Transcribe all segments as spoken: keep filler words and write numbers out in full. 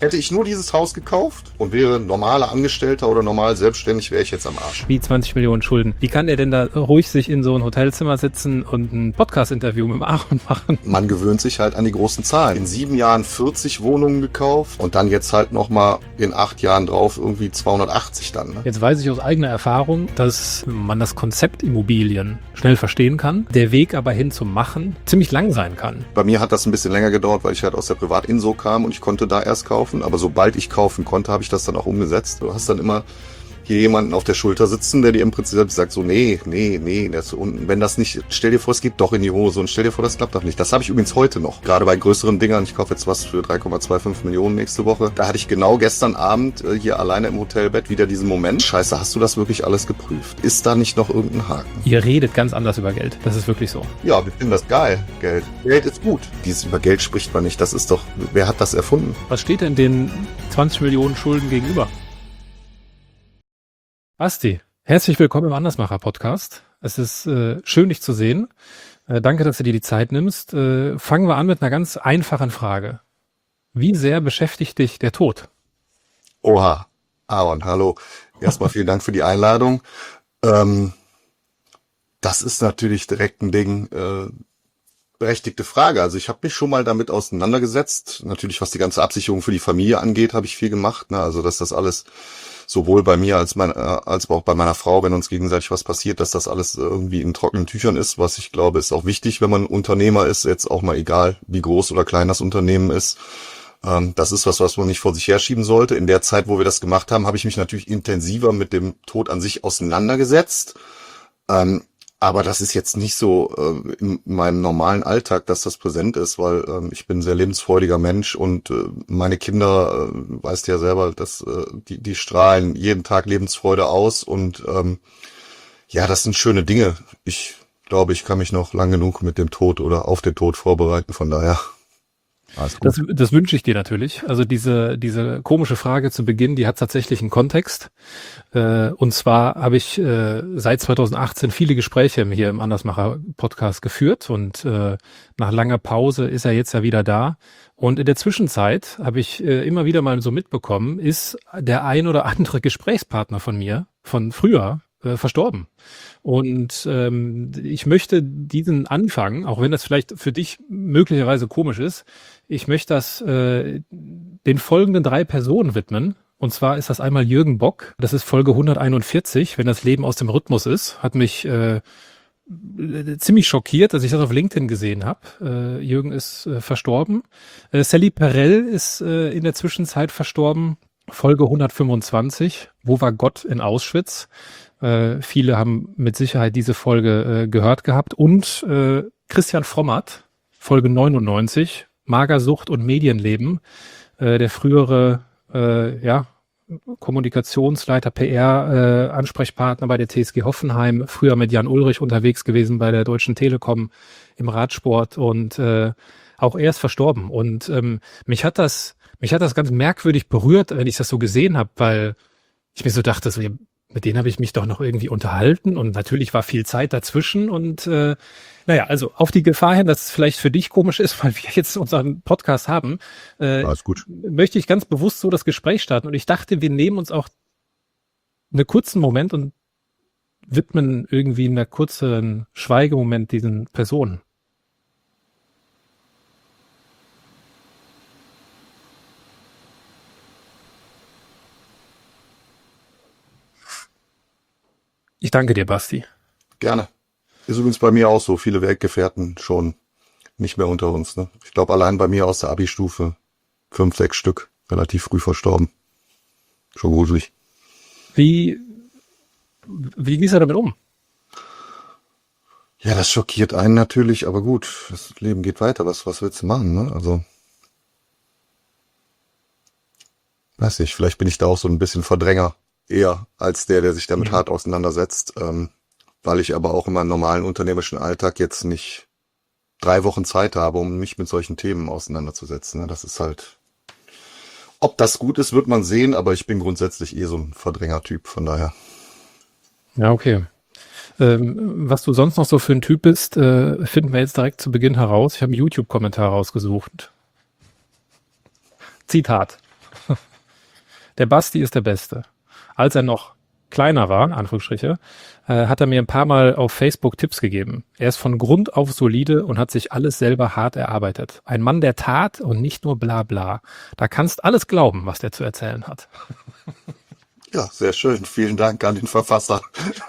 Hätte ich nur dieses Haus gekauft und wäre normaler Angestellter oder normal selbstständig, wäre ich jetzt am Arsch. Wie zwanzig Millionen Schulden. Wie kann er denn da ruhig sich in so ein Hotelzimmer sitzen und ein Podcast-Interview mit dem Aaron machen? Man gewöhnt sich halt an die großen Zahlen. In sieben Jahren vierzig Wohnungen gekauft und dann jetzt halt nochmal in acht Jahren drauf irgendwie zweihundertachtzig dann. Ne? Jetzt weiß ich aus eigener Erfahrung, dass man das Konzept Immobilien schnell verstehen kann, der Weg aber hin zum Machen ziemlich lang sein kann. Bei mir hat das ein bisschen länger gedauert, weil ich halt aus der Privatinso kam und ich konnte da erst kaufen. Aber sobald ich kaufen konnte, habe ich das dann auch umgesetzt. Du hast dann immer hier jemanden auf der Schulter sitzen, der dir im Prinzip sagt so, nee, nee, nee, das, und wenn das nicht, stell dir vor, es geht doch in die Hose und stell dir vor, das klappt doch nicht. Das habe ich übrigens heute noch. Gerade bei größeren Dingern, ich kaufe jetzt was für drei Komma fünfundzwanzig Millionen nächste Woche. Da hatte ich genau gestern Abend äh, hier alleine im Hotelbett wieder diesen Moment. Scheiße, hast du das wirklich alles geprüft? Ist da nicht noch irgendein Haken? Ihr redet ganz anders über Geld. Das ist wirklich so. Ja, wir finden das geil, Geld. Geld ist gut. Dieses über Geld spricht man nicht. Das ist doch, wer hat das erfunden? Was steht denn den zwanzig Millionen Schulden gegenüber? Basti, herzlich willkommen im Andersmacher-Podcast. Es ist äh, schön, dich zu sehen. Äh, danke, dass du dir die Zeit nimmst. Äh, fangen wir an mit einer ganz einfachen Frage. Wie sehr beschäftigt dich der Tod? Oha, Aaron, hallo. Erstmal vielen Dank für die Einladung. Ähm, das ist natürlich direkt ein Ding, äh, berechtigte Frage. Also ich habe mich schon mal damit auseinandergesetzt. Natürlich, was die ganze Absicherung für die Familie angeht, habe ich viel gemacht. Ne? Also dass das alles sowohl bei mir als, mein, äh, als auch bei meiner Frau, wenn uns gegenseitig was passiert, dass das alles irgendwie in trockenen Tüchern ist, was ich glaube, ist auch wichtig, wenn man Unternehmer ist, jetzt auch mal egal, wie groß oder klein das Unternehmen ist. Ähm, das ist was, was man nicht vor sich herschieben sollte. In der Zeit, wo wir das gemacht haben, habe ich mich natürlich intensiver mit dem Tod an sich auseinandergesetzt. Ähm, aber das ist jetzt nicht so äh, in meinem normalen Alltag, dass das präsent ist, weil ähm, ich bin ein sehr lebensfreudiger Mensch und äh, meine Kinder, äh, weißt ja selber, dass äh, die die strahlen jeden Tag Lebensfreude aus und ähm, ja, das sind schöne Dinge. Ich glaube, ich kann mich noch lang genug mit dem Tod oder auf den Tod vorbereiten, von daher. Das, das wünsche ich dir natürlich. Also diese diese komische Frage zu Beginn, die hat tatsächlich einen Kontext. Äh, und zwar habe ich äh, seit zweitausendachtzehn viele Gespräche hier im Andersmacher-Podcast geführt und äh, nach langer Pause ist er jetzt ja wieder da. Und in der Zwischenzeit habe ich äh, immer wieder mal so mitbekommen, ist der ein oder andere Gesprächspartner von mir von früher äh, verstorben. Und ähm, ich möchte diesen Anfang, auch wenn das vielleicht für dich möglicherweise komisch ist, ich möchte das äh, den folgenden drei Personen widmen. Und zwar ist das einmal Jürgen Bock, das ist Folge hunderteinundvierzig, wenn das Leben aus dem Rhythmus ist, hat mich äh, ziemlich schockiert, dass ich das auf LinkedIn gesehen habe. Äh, Jürgen ist äh, verstorben. Äh, Sally Perel ist äh, in der Zwischenzeit verstorben. Folge hundertfünfundzwanzig, wo war Gott in Auschwitz? Äh, viele haben mit Sicherheit diese Folge äh, gehört gehabt. Und äh, Christian Frommert, Folge neunundneunzig, Magersucht und Medienleben, äh, der frühere äh, ja, Kommunikationsleiter, P R, äh, Ansprechpartner bei der T S G Hoffenheim, früher mit Jan Ulrich unterwegs gewesen bei der Deutschen Telekom im Radsport und äh, auch er ist verstorben. Und ähm, mich hat das, mich hat das ganz merkwürdig berührt, wenn ich das so gesehen habe, weil ich mir so dachte, so, mit denen habe ich mich doch noch irgendwie unterhalten und natürlich war viel Zeit dazwischen und äh, naja, also auf die Gefahr hin, dass es vielleicht für dich komisch ist, weil wir jetzt unseren Podcast haben, äh, Alles gut. möchte ich ganz bewusst so das Gespräch starten und ich dachte, wir nehmen uns auch einen kurzen Moment und widmen irgendwie einen kurzen Schweigemoment diesen Personen. Ich danke dir, Basti. Gerne. Ist übrigens bei mir auch so. Viele Weggefährten schon nicht mehr unter uns. Ne? Ich glaube, allein bei mir aus der Abi-Stufe fünf, sechs Stück relativ früh verstorben. Schon gruselig. Wie, wie gehst du damit um? Ja, das schockiert einen natürlich, aber gut, das Leben geht weiter. Was, was willst du machen, ne? Also, weiß nicht, vielleicht bin ich da auch so ein bisschen Verdränger eher als der, der sich damit Mhm. hart auseinandersetzt, ähm, weil ich aber auch in meinem normalen unternehmerischen Alltag jetzt nicht drei Wochen Zeit habe, um mich mit solchen Themen auseinanderzusetzen. Ne? Das ist halt, ob das gut ist, wird man sehen, aber ich bin grundsätzlich eh so ein Verdränger-Typ, von daher. Ja, okay. Ähm, was du sonst noch so für ein Typ bist, äh, finden wir jetzt direkt zu Beginn heraus. Ich habe einen YouTube-Kommentar rausgesucht. Zitat. Der Basti ist der Beste. Als er noch kleiner war, in Anführungsstriche, äh, hat er mir ein paar Mal auf Facebook Tipps gegeben. Er ist von Grund auf solide und hat sich alles selber hart erarbeitet. Ein Mann der Tat und nicht nur bla bla. Da kannst alles glauben, was der zu erzählen hat. Ja, sehr schön. Vielen Dank an den Verfasser.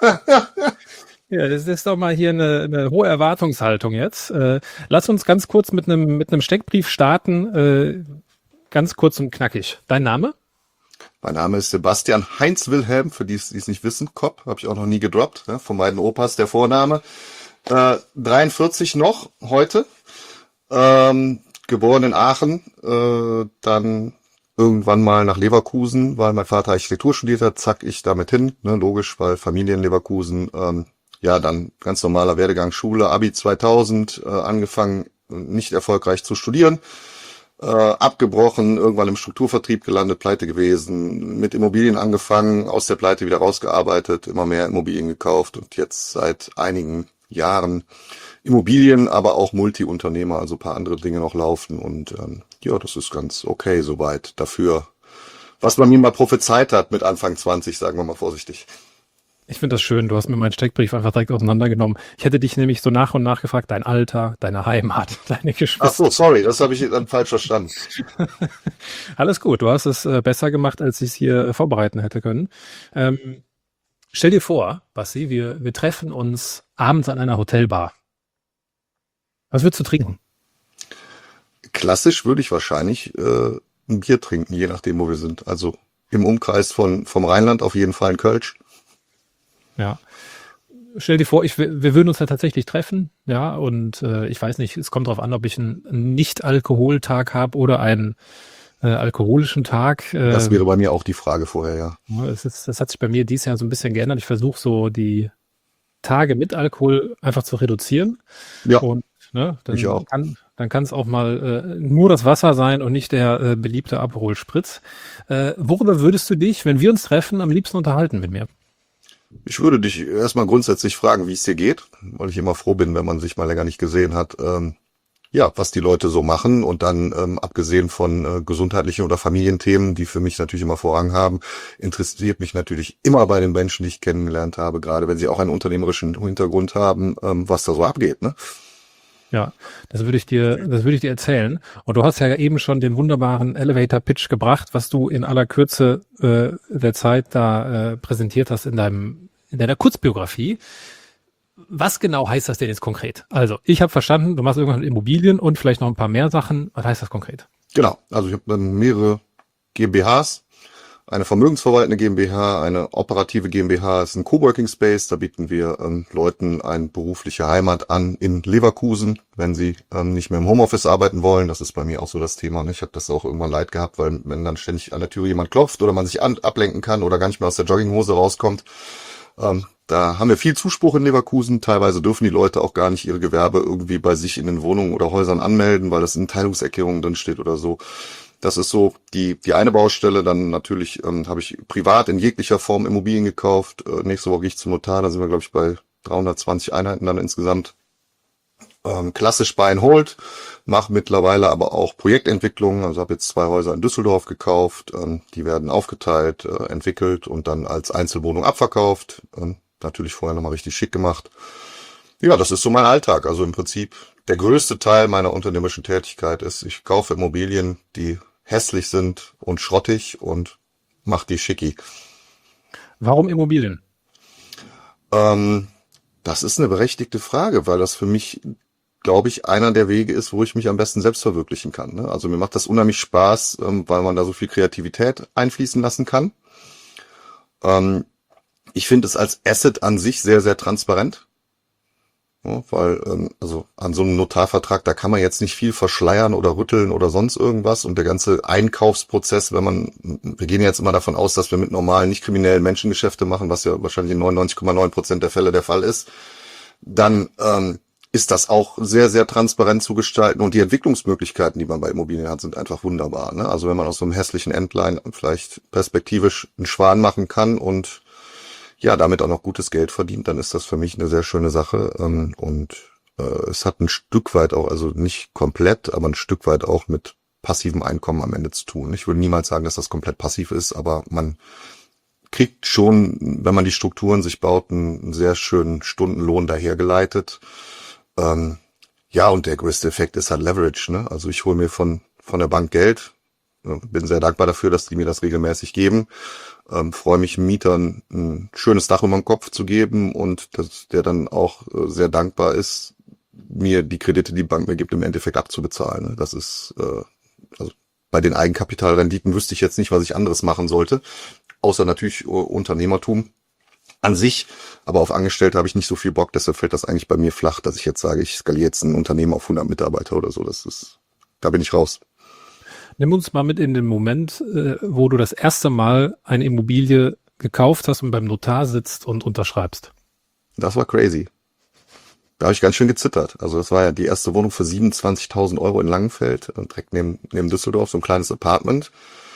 Ja, das ist doch mal hier eine, eine hohe Erwartungshaltung jetzt. Äh, lass uns ganz kurz mit einem mit einem Steckbrief starten. Äh, ganz kurz und knackig. Dein Name? Mein Name ist Sebastian Heinz Wilhelm, für die es nicht wissen. Kopp, habe ich auch noch nie gedroppt. Ja, von meinen Opas der Vorname. Äh, dreiundvierzig noch heute. Ähm, geboren in Aachen. Äh, dann irgendwann mal nach Leverkusen, weil mein Vater Architektur studiert hat. Zack, ich damit hin. Ne, logisch, weil Familie in Leverkusen. Ähm, ja, dann ganz normaler Werdegang Schule. Abi zweitausend. Äh, angefangen, nicht erfolgreich zu studieren. Äh, abgebrochen, irgendwann im Strukturvertrieb gelandet, pleite gewesen, mit Immobilien angefangen, aus der Pleite wieder rausgearbeitet, immer mehr Immobilien gekauft und jetzt seit einigen Jahren Immobilien, aber auch Multi-Unternehmer, also ein paar andere Dinge noch laufen und ähm, ja, das ist ganz okay soweit dafür, was man mir mal prophezeit hat mit Anfang zwanzig, sagen wir mal vorsichtig. Ich finde das schön, du hast mir meinen Steckbrief einfach direkt auseinandergenommen. Ich hätte dich nämlich so nach und nach gefragt, dein Alter, deine Heimat, deine Geschwister. Ach so, sorry, das habe ich dann falsch verstanden. Alles gut, du hast es äh, besser gemacht, als ich es hier äh, vorbereiten hätte können. Ähm, stell dir vor, Basti, wir, wir treffen uns abends an einer Hotelbar. Was würdest du trinken? Klassisch würde ich wahrscheinlich äh, ein Bier trinken, je nachdem, wo wir sind. Also im Umkreis von vom Rheinland auf jeden Fall ein Kölsch. Ja. Stell dir vor, ich, wir würden uns ja tatsächlich treffen, ja, und äh, ich weiß nicht, es kommt darauf an, ob ich einen Nicht-Alkoholtag habe oder einen äh, alkoholischen Tag. Äh, Das wäre bei mir auch die Frage vorher, ja. Es ist, das hat sich bei mir dieses Jahr so ein bisschen geändert. Ich versuche so die Tage mit Alkohol einfach zu reduzieren. Ja, und ne, dann ich auch. kann dann kann es auch mal äh, nur das Wasser sein und nicht der äh, beliebte Aperol Spritz. Äh, worüber würdest du dich, wenn wir uns treffen, am liebsten unterhalten mit mir? Ich würde dich erstmal grundsätzlich fragen, wie es dir geht, weil ich immer froh bin, wenn man sich mal länger nicht gesehen hat. Ähm, ja, was die Leute so machen und dann ähm, abgesehen von äh, gesundheitlichen oder Familienthemen, die für mich natürlich immer Vorrang haben, interessiert mich natürlich immer bei den Menschen, die ich kennengelernt habe, gerade wenn sie auch einen unternehmerischen Hintergrund haben, ähm, was da so abgeht, ne? Ja, das würde ich dir, das würde ich dir erzählen. Und du hast ja eben schon den wunderbaren Elevator-Pitch gebracht, was du in aller Kürze äh, der Zeit da äh, präsentiert hast in deinem, in deiner Kurzbiografie. Was genau heißt das denn jetzt konkret? Also, ich habe verstanden, du machst irgendwas mit Immobilien und vielleicht noch ein paar mehr Sachen. Was heißt das konkret? Genau, also ich habe dann mehrere GmbHs, eine vermögensverwaltende GmbH, eine operative GmbH, ist ein Coworking Space, da bieten wir ähm, Leuten eine berufliche Heimat an in Leverkusen, wenn sie ähm, nicht mehr im Homeoffice arbeiten wollen. Das ist bei mir auch so das Thema. Ne? Ich habe das auch irgendwann leid gehabt, weil wenn dann ständig an der Tür jemand klopft oder man sich an, ablenken kann oder gar nicht mehr aus der Jogginghose rauskommt, ähm, da haben wir viel Zuspruch in Leverkusen. Teilweise dürfen die Leute auch gar nicht ihre Gewerbe irgendwie bei sich in den Wohnungen oder Häusern anmelden, weil das in Teilungserklärungen drin steht oder so. Das ist so die die eine Baustelle. Dann natürlich ähm, habe ich privat in jeglicher Form Immobilien gekauft. Äh, nächste Woche gehe ich zum Notar. Da sind wir, glaube ich, bei dreihundertzwanzig Einheiten dann insgesamt. Ähm, klassisch Buy and Hold. Mache mittlerweile aber auch Projektentwicklung. Also habe jetzt zwei Häuser in Düsseldorf gekauft. Ähm, die werden aufgeteilt, äh, entwickelt und dann als Einzelwohnung abverkauft. Ähm, natürlich vorher nochmal richtig schick gemacht. Ja, das ist so mein Alltag. Also im Prinzip der größte Teil meiner unternehmerischen Tätigkeit ist, ich kaufe Immobilien, die hässlich sind und schrottig und mache die schicki. Warum Immobilien? Ähm, das ist eine berechtigte Frage, weil das für mich, glaube ich, einer der Wege ist, wo ich mich am besten selbst verwirklichen kann. Ne? Also mir macht das unheimlich Spaß, ähm, weil man da so viel Kreativität einfließen lassen kann. Ähm, ich finde es als Asset an sich sehr, sehr transparent. Ja, weil, ähm, also an so einem Notarvertrag, da kann man jetzt nicht viel verschleiern oder rütteln oder sonst irgendwas. Und der ganze Einkaufsprozess, wenn man, wir gehen jetzt immer davon aus, dass wir mit normalen, nicht kriminellen Menschen Geschäfte machen, was ja wahrscheinlich in neunundneunzig Komma neun Prozent der Fälle der Fall ist, dann ähm, ist das auch sehr, sehr transparent zu gestalten. Und die Entwicklungsmöglichkeiten, die man bei Immobilien hat, sind einfach wunderbar. Ne? Also wenn man aus so einem hässlichen Entlein vielleicht perspektivisch einen Schwan machen kann und ja, damit auch noch gutes Geld verdient, dann ist das für mich eine sehr schöne Sache. Und äh, es hat ein Stück weit auch, also nicht komplett, aber ein Stück weit auch mit passivem Einkommen am Ende zu tun. Ich würde niemals sagen, dass das komplett passiv ist, aber man kriegt schon, wenn man die Strukturen sich baut, einen sehr schönen Stundenlohn dahergeleitet. Ähm, ja, und der größte Effekt ist halt Leverage, ne? Also ich hole mir von von der Bank Geld, bin sehr dankbar dafür, dass die mir das regelmäßig geben. Ähm, freue mich, Mietern ein schönes Dach über dem Kopf zu geben und dass der dann auch äh, sehr dankbar ist, mir die Kredite, die die Bank mir gibt, im Endeffekt abzubezahlen. Ne? Das ist, äh, also bei den Eigenkapitalrenditen wüsste ich jetzt nicht, was ich anderes machen sollte, außer natürlich äh, Unternehmertum an sich, aber auf Angestellte habe ich nicht so viel Bock, deshalb fällt das eigentlich bei mir flach, dass ich jetzt sage, ich skaliere jetzt ein Unternehmen auf hundert Mitarbeiter oder so. Das ist, da bin ich raus. Nimm uns mal mit in den Moment, äh, wo du das erste Mal eine Immobilie gekauft hast und beim Notar sitzt und unterschreibst. Das war crazy. Da habe ich ganz schön gezittert. Also das war ja die erste Wohnung für siebenundzwanzigtausend Euro in Langenfeld, direkt neben, neben Düsseldorf, so ein kleines Apartment.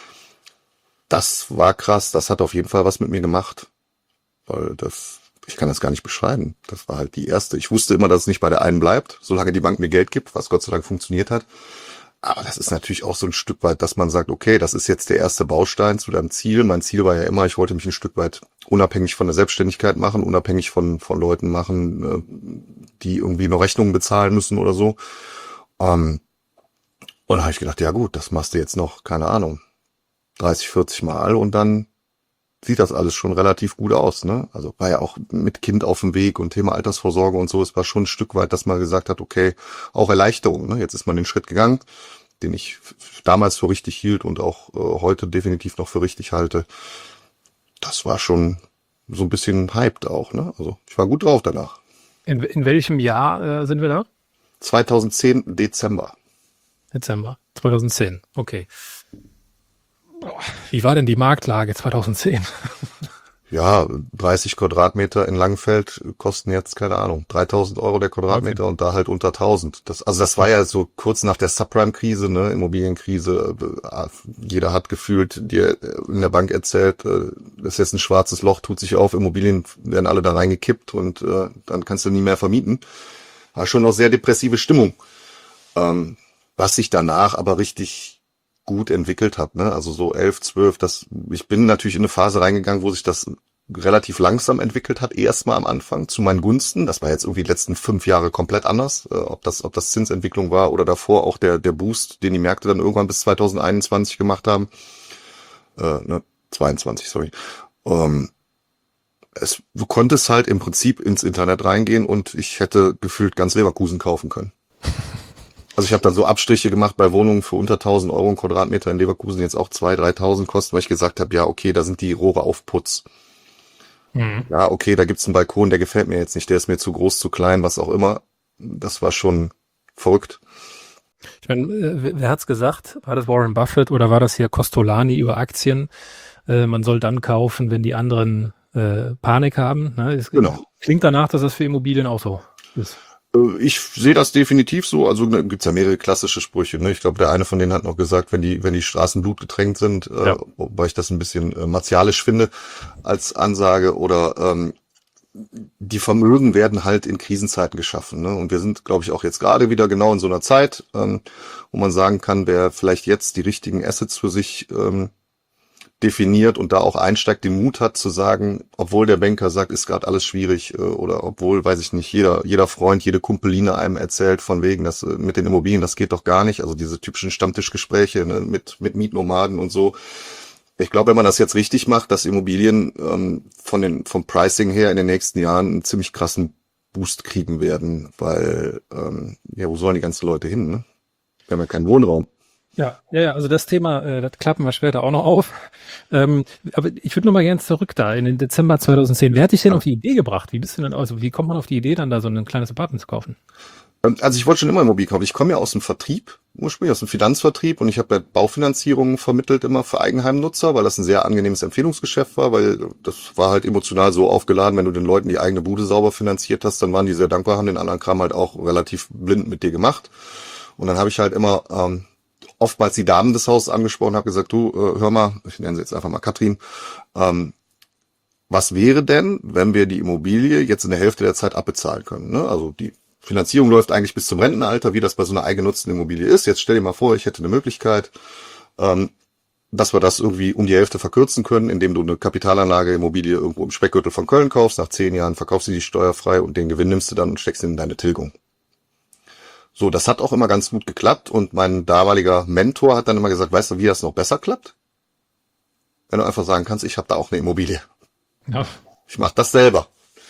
Das war krass, das hat auf jeden Fall was mit mir gemacht. Weil das, ich kann das gar nicht beschreiben. Das war halt die erste. Ich wusste immer, dass es nicht bei der einen bleibt, solange die Bank mir Geld gibt, was Gott sei Dank funktioniert hat. Aber das ist natürlich auch so ein Stück weit, dass man sagt, okay, das ist jetzt der erste Baustein zu deinem Ziel. Mein Ziel war ja immer, ich wollte mich ein Stück weit unabhängig von der Selbstständigkeit machen, unabhängig von von Leuten machen, die irgendwie noch Rechnungen bezahlen müssen oder so. Ähm, und da habe ich gedacht, ja gut, das machst du jetzt noch, keine Ahnung, dreißig, vierzig Mal und dann sieht das alles schon relativ gut aus, ne? Also war ja auch mit Kind auf dem Weg und Thema Altersvorsorge und so, es war schon ein Stück weit, dass man gesagt hat, okay, auch Erleichterung, ne? Jetzt ist man den Schritt gegangen, den ich damals für richtig hielt und auch äh, heute definitiv noch für richtig halte. Das war schon so ein bisschen hyped auch, ne? Also ich war gut drauf danach. In, in welchem Jahr äh, sind wir da? zweitausendzehn Dezember. Dezember zweitausendzehn, okay. Wie war denn die Marktlage zweitausendzehn? Ja, dreißig Quadratmeter in Langenfeld kosten jetzt, keine Ahnung, dreitausend Euro der Quadratmeter okay. Und da halt unter tausend. Das, also das war ja so kurz nach der Subprime-Krise, ne, Immobilienkrise. Jeder hat gefühlt dir in der Bank erzählt, das ist jetzt ein schwarzes Loch, tut sich auf, Immobilien werden alle da reingekippt und äh, dann kannst du nie mehr vermieten. War schon noch sehr depressive Stimmung. Ähm, was sich danach aber richtig gut entwickelt hat, ne? Also so elf, zwölf, das, ich bin natürlich in eine Phase reingegangen, wo sich das relativ langsam entwickelt hat, erstmal am Anfang zu meinen Gunsten. Das war jetzt irgendwie die letzten fünf Jahre komplett anders, äh, ob das, ob das Zinsentwicklung war oder davor auch der, der Boost, den die Märkte dann irgendwann bis zweitausendeinundzwanzig gemacht haben, äh, ne, zweiundzwanzig, sorry. Ähm, es, du konntest halt im Prinzip ins Internet reingehen und ich hätte gefühlt ganz Leverkusen kaufen können. Also ich habe dann so Abstriche gemacht bei Wohnungen für unter tausend Euro ein Quadratmeter in Leverkusen, jetzt auch zweitausend, dreitausend kosten, weil ich gesagt habe, ja okay, da sind die Rohre auf Putz. Mhm. Ja okay, da gibt's einen Balkon, der gefällt mir jetzt nicht, der ist mir zu groß, zu klein, was auch immer. Das war schon verrückt. Ich meine, wer hat's gesagt? War das Warren Buffett oder war das hier Costolani über Aktien? Äh, man soll dann kaufen, wenn die anderen äh, Panik haben. Ne? Es genau. Klingt danach, dass das für Immobilien auch so ist. Ich sehe das definitiv so. Also ne, gibt's ja mehrere klassische Sprüche. Ne? Ich glaube, der eine von denen hat noch gesagt, wenn die wenn die Straßen blutgetränkt sind, ja. äh, wobei ich das ein bisschen äh, martialisch finde als Ansage. Oder ähm, die Vermögen werden halt in Krisenzeiten geschaffen. Ne? Und wir sind, glaube ich, auch jetzt gerade wieder genau in so einer Zeit, ähm, wo man sagen kann, wer vielleicht jetzt die richtigen Assets für sich ähm, definiert und da auch einsteigt, den Mut hat zu sagen, obwohl der Banker sagt, ist gerade alles schwierig äh, oder obwohl, weiß ich nicht, jeder jeder Freund, jede Kumpeline einem erzählt von wegen, dass äh, mit den Immobilien, das geht doch gar nicht, also diese typischen Stammtischgespräche, ne, mit mit Mietnomaden und so. Ich glaube, wenn man das jetzt richtig macht, dass Immobilien ähm, von den vom Pricing her in den nächsten Jahren einen ziemlich krassen Boost kriegen werden, weil ähm, ja, wo sollen die ganzen Leute hin, ne? Wir haben ja keinen Wohnraum. Ja, ja, ja, also das Thema, äh, das klappen wir später auch noch auf. Ähm, aber ich würde noch mal gerne zurück da in den Dezember zweitausendzehn. Wer hat dich denn auf die Idee gebracht? Wie bist du denn, also wie kommt man auf die Idee, dann da so ein kleines Apartment zu kaufen? Also ich wollte schon immer Immobilien kaufen. Ich komme ja aus dem Vertrieb, ursprünglich aus dem Finanzvertrieb und ich habe ja Baufinanzierungen vermittelt immer für Eigenheimnutzer, weil das ein sehr angenehmes Empfehlungsgeschäft war, weil das war halt emotional so aufgeladen, wenn du den Leuten die eigene Bude sauber finanziert hast, dann waren die sehr dankbar, haben den anderen Kram halt auch relativ blind mit dir gemacht. Und dann habe ich halt immer ähm, oftmals die Damen des Hauses angesprochen, habe gesagt, du, äh, hör mal, ich nenne sie jetzt einfach mal Katrin, ähm, was wäre denn, wenn wir die Immobilie jetzt in der Hälfte der Zeit abbezahlen können? Ne? Also die Finanzierung läuft eigentlich bis zum Rentenalter, wie das bei so einer eigennutzten Immobilie ist. Jetzt stell dir mal vor, ich hätte eine Möglichkeit, ähm, dass wir das irgendwie um die Hälfte verkürzen können, indem du eine Kapitalanlage Immobilie irgendwo im Speckgürtel von Köln kaufst. Nach zehn Jahren verkaufst du die steuerfrei und den Gewinn nimmst du dann und steckst ihn in deine Tilgung. So, das hat auch immer ganz gut geklappt und mein damaliger Mentor hat dann immer gesagt, weißt du, wie das noch besser klappt? Wenn du einfach sagen kannst, ich habe da auch eine Immobilie. Ja. Ich mache das selber.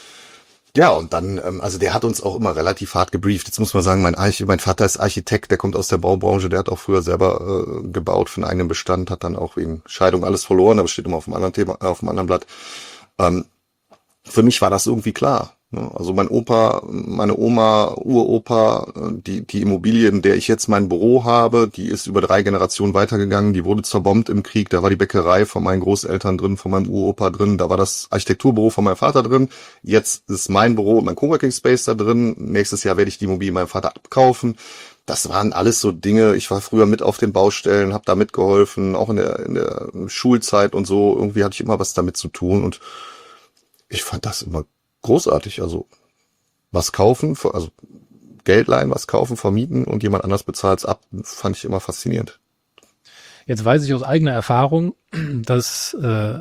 Ja, und dann, ähm, also der hat uns auch immer relativ hart gebrieft. Jetzt muss man sagen, mein, Arch mein Vater ist Architekt, der kommt aus der Baubranche, der hat auch früher selber äh, gebaut für einen eigenen Bestand, hat dann auch wegen Scheidung alles verloren, aber steht immer auf dem anderen Thema, äh, auf dem anderen Blatt. Ähm, für mich war das irgendwie klar. Ne? Also mein Opa, meine Oma, Uropa, die, die Immobilie, in der ich jetzt mein Büro habe, die ist über drei Generationen weitergegangen, die wurde zerbombt im Krieg, da war die Bäckerei von meinen Großeltern drin, von meinem Uropa drin, da war das Architekturbüro von meinem Vater drin, jetzt ist mein Büro und mein Coworking Space da drin, nächstes Jahr werde ich die Immobilie meinem Vater abkaufen. Das waren alles so Dinge, ich war früher mit auf den Baustellen, habe da mitgeholfen, auch in der, in der Schulzeit und so, irgendwie hatte ich immer was damit zu tun und ich fand das immer großartig, also was kaufen, also Geld leihen, was kaufen, vermieten und jemand anders bezahlt's ab, fand ich immer faszinierend. Jetzt weiß ich aus eigener Erfahrung, dass äh,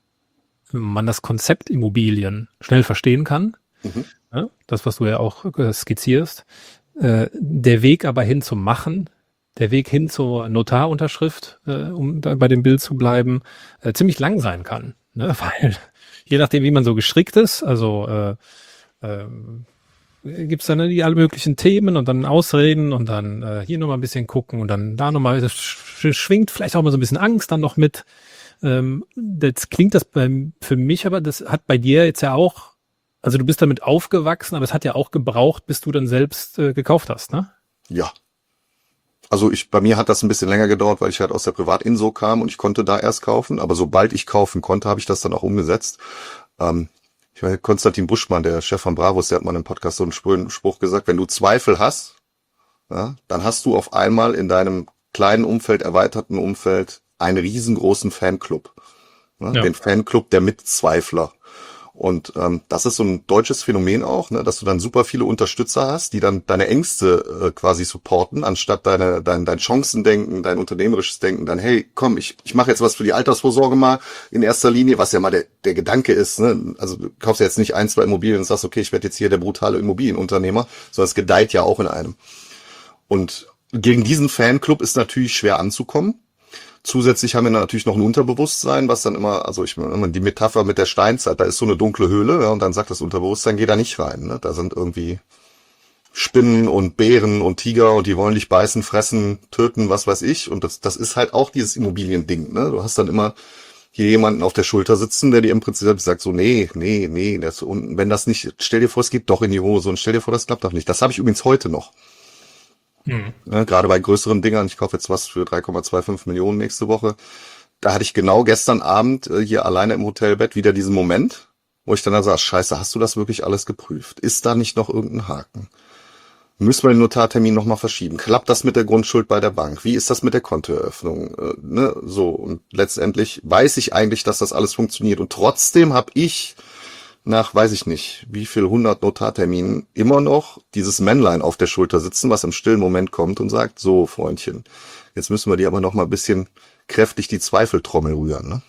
man das Konzept Immobilien schnell verstehen kann. Mhm. Ja, das, was du ja auch äh, skizzierst. Äh, der Weg aber hin zum Machen, der Weg hin zur Notarunterschrift, äh, um da bei dem Bild zu bleiben, äh, ziemlich lang sein kann. Ne? Weil je nachdem, wie man so gestrickt ist, also äh, äh, gibt es dann die alle möglichen Themen und dann Ausreden und dann äh, hier nochmal ein bisschen gucken und dann da nochmal, das sch schwingt vielleicht auch mal so ein bisschen Angst dann noch mit. Ähm, das klingt das beim, für mich, aber das hat bei dir jetzt ja auch, also du bist damit aufgewachsen, aber es hat ja auch gebraucht, bis du dann selbst äh, gekauft hast, ne? Ja. Also ich, bei mir hat das ein bisschen länger gedauert, weil ich halt aus der Privatinso kam und ich konnte da erst kaufen. Aber sobald ich kaufen konnte, habe ich das dann auch umgesetzt. Ähm, ich meine, Konstantin Buschmann, der Chef von Bravus, der hat mal im Podcast so einen Spruch gesagt, wenn du Zweifel hast, ja, dann hast du auf einmal in deinem kleinen Umfeld, erweiterten Umfeld, einen riesengroßen Fanclub. Ne? Ja. Den Fanclub der Mitzweifler. Und ähm, das ist so ein deutsches Phänomen auch, ne, dass du dann super viele Unterstützer hast, die dann deine Ängste äh, quasi supporten, anstatt deine dein dein Chancendenken, dein unternehmerisches Denken, dann hey, komm, ich ich mache jetzt was für die Altersvorsorge mal in erster Linie, was ja mal der der Gedanke ist, ne? Also du kaufst ja jetzt nicht ein, zwei Immobilien und sagst, okay, ich werde jetzt hier der brutale Immobilienunternehmer, sondern es gedeiht ja auch in einem. Und gegen diesen Fanclub ist natürlich schwer anzukommen. Zusätzlich haben wir natürlich noch ein Unterbewusstsein, was dann immer, also ich meine, die Metapher mit der Steinzeit, da ist so eine dunkle Höhle, ja, und dann sagt das Unterbewusstsein, geh da nicht rein, ne? Da sind irgendwie Spinnen und Bären und Tiger und die wollen dich beißen, fressen, töten, was weiß ich. Und das, das ist halt auch dieses Immobiliending, ne? Du hast dann immer hier jemanden auf der Schulter sitzen, der dir im Prinzip sagt so, nee, nee, nee, das, und wenn das nicht, stell dir vor, es geht doch in die Hose und stell dir vor, das klappt doch nicht. Das habe ich übrigens heute noch. Mhm. Ja, gerade bei größeren Dingern, ich kaufe jetzt was für drei Komma fünfundzwanzig Millionen nächste Woche, da hatte ich genau gestern Abend äh, hier alleine im Hotelbett wieder diesen Moment, wo ich dann da sage, scheiße, hast du das wirklich alles geprüft? Ist da nicht noch irgendein Haken? Müssen wir den Notartermin nochmal verschieben? Klappt das mit der Grundschuld bei der Bank? Wie ist das mit der Kontoeröffnung? Äh, ne? So, und letztendlich weiß ich eigentlich, dass das alles funktioniert und trotzdem habe ich nach, weiß ich nicht, wie viel hundert Notarterminen immer noch dieses Männlein auf der Schulter sitzen, was im stillen Moment kommt und sagt, so, Freundchen, jetzt müssen wir dir aber noch mal ein bisschen kräftig die Zweifeltrommel rühren, ne?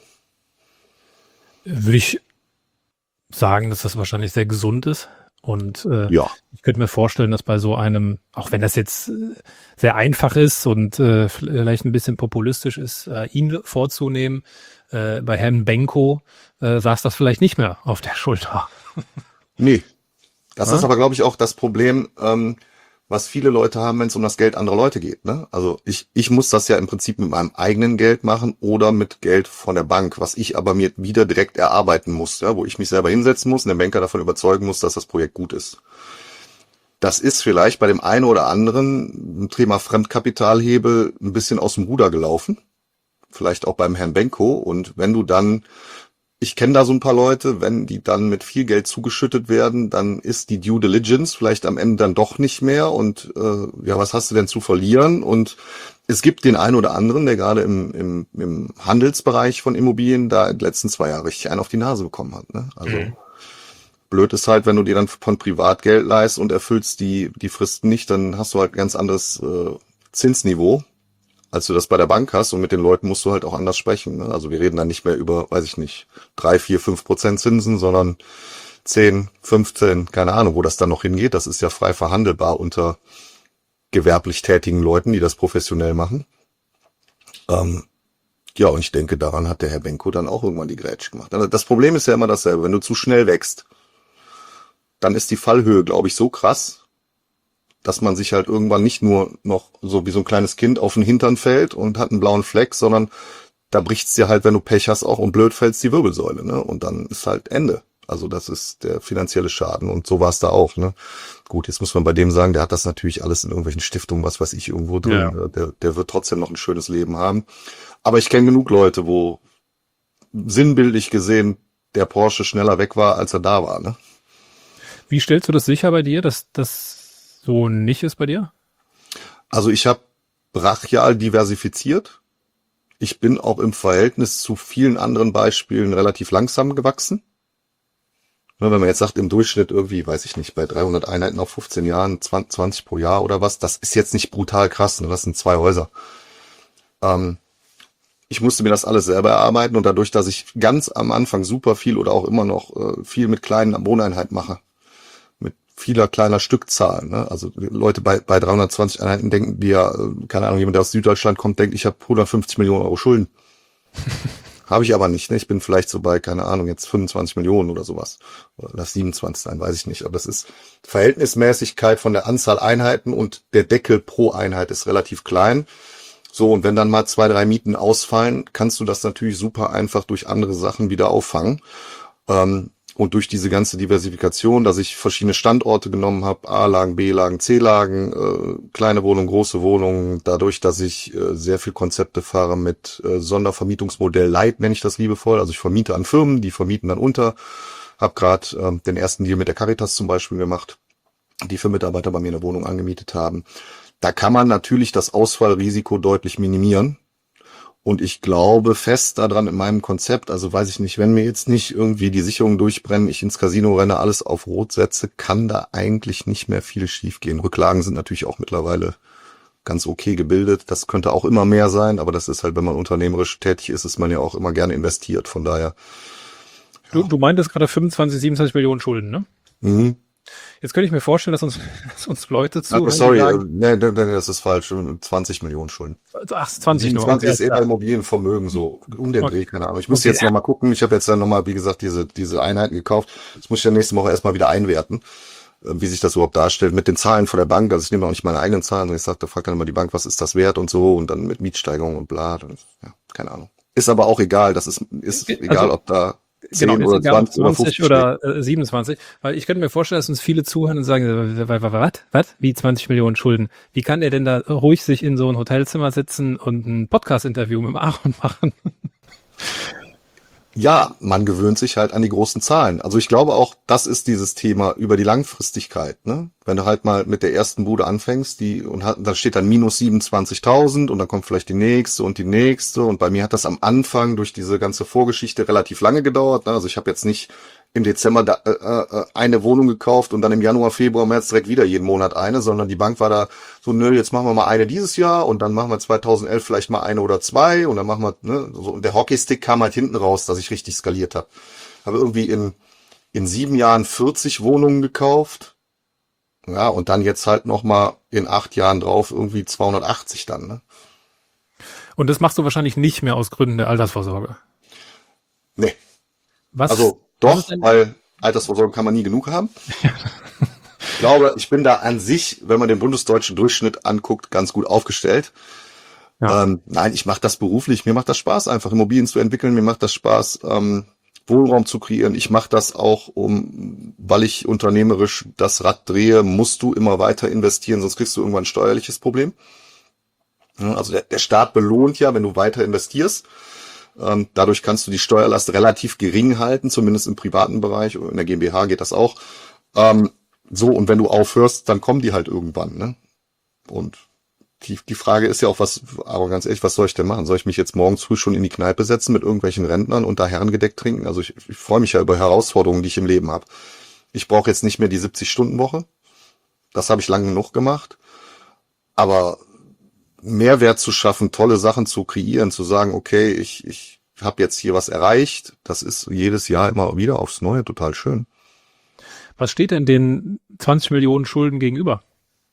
Würde ich sagen, dass das wahrscheinlich sehr gesund ist. Und äh, ja. Ich könnte mir vorstellen, dass bei so einem, auch wenn das jetzt äh, sehr einfach ist und äh, vielleicht ein bisschen populistisch ist, äh, ihn vorzunehmen, äh, bei Herrn Benko äh, saß das vielleicht nicht mehr auf der Schulter. Nee, das ja? ist aber, glaube ich, auch das Problem, ähm, was viele Leute haben, wenn es um das Geld anderer Leute geht. Ne? Also ich ich muss das ja im Prinzip mit meinem eigenen Geld machen oder mit Geld von der Bank, was ich aber mir wieder direkt erarbeiten muss, ja, wo ich mich selber hinsetzen muss und den Banker davon überzeugen muss, dass das Projekt gut ist. Das ist vielleicht bei dem einen oder anderen Thema Fremdkapitalhebel ein bisschen aus dem Ruder gelaufen. Vielleicht auch beim Herrn Benko. Und wenn du dann, ich kenne da so ein paar Leute, wenn die dann mit viel Geld zugeschüttet werden, dann ist die Due Diligence vielleicht am Ende dann doch nicht mehr. Und äh, ja, was hast du denn zu verlieren? Und es gibt den einen oder anderen, der gerade im, im, im Handelsbereich von Immobilien da in den letzten zwei Jahren richtig einen auf die Nase bekommen hat. Ne? Also mhm. blöd ist halt, wenn du dir dann von Privatgeld leihst und erfüllst die, die Fristen nicht, dann hast du halt ein ganz anderes äh, Zinsniveau, als du das bei der Bank hast, und mit den Leuten musst du halt auch anders sprechen. Ne? Also wir reden dann nicht mehr über, weiß ich nicht, drei, vier, fünf Prozent Zinsen, sondern zehn, fünfzehn, keine Ahnung, wo das dann noch hingeht. Das ist ja frei verhandelbar unter gewerblich tätigen Leuten, die das professionell machen. Ähm, ja, und ich denke, daran hat der Herr Benko dann auch irgendwann die Grätsch gemacht. Also das Problem ist ja immer dasselbe. Wenn du zu schnell wächst, dann ist die Fallhöhe, glaube ich, so krass, dass man sich halt irgendwann nicht nur noch so wie so ein kleines Kind auf den Hintern fällt und hat einen blauen Fleck, sondern da bricht's dir halt, wenn du Pech hast, auch und blöd fällst, die Wirbelsäule, ne? Und dann ist halt Ende. Also das ist der finanzielle Schaden, und so war es da auch, ne? Gut, jetzt muss man bei dem sagen, der hat das natürlich alles in irgendwelchen Stiftungen, was weiß ich, irgendwo drin. Ja. Der, der wird trotzdem noch ein schönes Leben haben. Aber ich kenne genug Leute, wo sinnbildlich gesehen der Porsche schneller weg war, als er da war, ne? Wie stellst du das sicher bei dir, dass das so nicht ist bei dir? Also ich habe brachial diversifiziert. Ich bin auch im Verhältnis zu vielen anderen Beispielen relativ langsam gewachsen. Wenn man jetzt sagt, im Durchschnitt irgendwie, weiß ich nicht, bei dreihundert Einheiten auf fünfzehn Jahren, zwanzig pro Jahr oder was, das ist jetzt nicht brutal krass, ne? Das sind zwei Häuser. Ähm, ich musste mir das alles selber erarbeiten, und dadurch, dass ich ganz am Anfang super viel oder auch immer noch äh, viel mit kleinen Wohneinheiten mache, mit vieler kleiner Stückzahlen, ne? Also Leute bei bei dreihundertzwanzig Einheiten denken, die ja, keine Ahnung, jemand, der aus Süddeutschland kommt, denkt, ich habe hundertfünfzig Millionen Euro Schulden. Habe ich aber nicht, ne? Ich bin vielleicht so bei, keine Ahnung, jetzt fünfundzwanzig Millionen oder sowas. Oder lass siebenundzwanzig sein, weiß ich nicht. Aber das ist Verhältnismäßigkeit von der Anzahl Einheiten, und der Deckel pro Einheit ist relativ klein. So, und wenn dann mal zwei, drei Mieten ausfallen, kannst du das natürlich super einfach durch andere Sachen wieder auffangen. Ähm, und durch diese ganze Diversifikation, dass ich verschiedene Standorte genommen habe, A-Lagen, B-Lagen, C-Lagen, äh, kleine Wohnungen, große Wohnungen, dadurch, dass ich äh, sehr viel Konzepte fahre mit äh, Sondervermietungsmodell Light, nenne ich das liebevoll. Also ich vermiete an Firmen, die vermieten dann unter. Hab gerade äh, den ersten Deal mit der Caritas zum Beispiel gemacht, die für Mitarbeiter bei mir eine Wohnung angemietet haben. Da kann man natürlich das Ausfallrisiko deutlich minimieren. Und ich glaube fest daran in meinem Konzept, also weiß ich nicht, wenn mir jetzt nicht irgendwie die Sicherungen durchbrennen, ich ins Casino renne, alles auf Rot setze, kann da eigentlich nicht mehr viel schiefgehen. Rücklagen sind natürlich auch mittlerweile ganz okay gebildet. Das könnte auch immer mehr sein, aber das ist halt, wenn man unternehmerisch tätig ist, ist man ja auch immer gerne investiert. Von daher. Ja. Du, du meintest gerade fünfundzwanzig, siebenundzwanzig Millionen Schulden, ne? Mhm. Jetzt könnte ich mir vorstellen, dass uns, dass uns Leute zu. Oh, sorry, nee, nee, das ist falsch. zwanzig Millionen Schulden. Ach, zwanzig nur. zwanzig ist eh bei Immobilienvermögen so um den Dreh, keine Ahnung. Ich muss okay. jetzt nochmal gucken. Ich habe jetzt dann nochmal, wie gesagt, diese diese Einheiten gekauft. Das muss ich ja nächste Woche erstmal wieder einwerten, wie sich das überhaupt darstellt mit den Zahlen von der Bank. Also ich nehme auch nicht meine eigenen Zahlen. Ich sage, da fragt dann immer die Bank, was ist das wert und so, und dann mit Mietsteigerung und bla. Dann, ja, keine Ahnung. Ist aber auch egal. Das ist ist also, egal, ob da Genau, oder zwanzig, oder fünfzig oder äh, siebenundzwanzig, weil ich könnte mir vorstellen, dass uns viele zuhören und sagen, was, was, wie zwanzig Millionen Schulden? Wie kann er denn da ruhig sich in so ein Hotelzimmer sitzen und ein Podcast-Interview mit dem Aaron machen? Ja, man gewöhnt sich halt an die großen Zahlen. Also ich glaube auch, das ist dieses Thema über die Langfristigkeit, ne? Wenn du halt mal mit der ersten Bude anfängst, die und hat, da steht dann minus siebenundzwanzigtausend, und dann kommt vielleicht die nächste und die nächste, und bei mir hat das am Anfang durch diese ganze Vorgeschichte relativ lange gedauert, ne? Also ich habe jetzt nicht im Dezember da, äh, äh, eine Wohnung gekauft und dann im Januar, Februar, März direkt wieder jeden Monat eine, sondern die Bank war da so, nö, jetzt machen wir mal eine dieses Jahr, und dann machen wir zweitausendelf vielleicht mal eine oder zwei, und dann machen wir, ne, so, und der Hockeystick kam halt hinten raus, dass ich richtig skaliert habe. Habe irgendwie in in sieben Jahren vierzig Wohnungen gekauft, ja, und dann jetzt halt noch mal in acht Jahren drauf irgendwie zweihundertachtzig dann, ne? Und das machst du wahrscheinlich nicht mehr aus Gründen der Altersvorsorge? Nee. Was? Also doch, weil Altersvorsorge kann man nie genug haben. Ich glaube, ich bin da an sich, wenn man den bundesdeutschen Durchschnitt anguckt, ganz gut aufgestellt. Ja. Ähm, nein, ich mache das beruflich. Mir macht das Spaß, einfach Immobilien zu entwickeln. Mir macht das Spaß, ähm, Wohnraum zu kreieren. Ich mache das auch, um, weil ich unternehmerisch das Rad drehe, musst du immer weiter investieren, sonst kriegst du irgendwann ein steuerliches Problem. Also der, der Staat belohnt ja, wenn du weiter investierst. Ähm, dadurch kannst du die Steuerlast relativ gering halten, zumindest im privaten Bereich. In der GmbH geht das auch. Ähm, so, und wenn du aufhörst, dann kommen die halt irgendwann, ne? Und die, die Frage ist ja auch, was, aber ganz ehrlich, was soll ich denn machen? Soll ich mich jetzt morgens früh schon in die Kneipe setzen mit irgendwelchen Rentnern und da herrengedeck trinken? Also ich, ich freue mich ja über Herausforderungen, die ich im Leben habe. Ich brauche jetzt nicht mehr die siebzig-Stunden-Woche. Das habe ich lang genug gemacht. Aber Mehrwert zu schaffen, tolle Sachen zu kreieren, zu sagen, okay, ich, ich habe jetzt hier was erreicht, das ist jedes Jahr immer wieder aufs Neue total schön. Was steht denn den zwanzig Millionen Schulden gegenüber?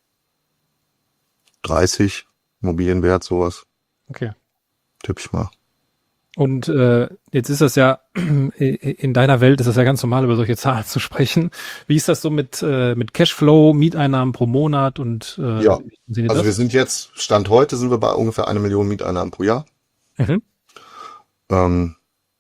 dreißig, Immobilienwert, sowas. Okay. Tipp ich mal. Und äh, jetzt ist das ja, in deiner Welt ist das ja ganz normal, über solche Zahlen zu sprechen. Wie ist das so mit äh, mit Cashflow, Mieteinnahmen pro Monat und äh, Ja, wie seht ihr also das? wir sind jetzt, Stand heute sind wir bei ungefähr eine Million Mieteinnahmen pro Jahr. Mhm. Ähm,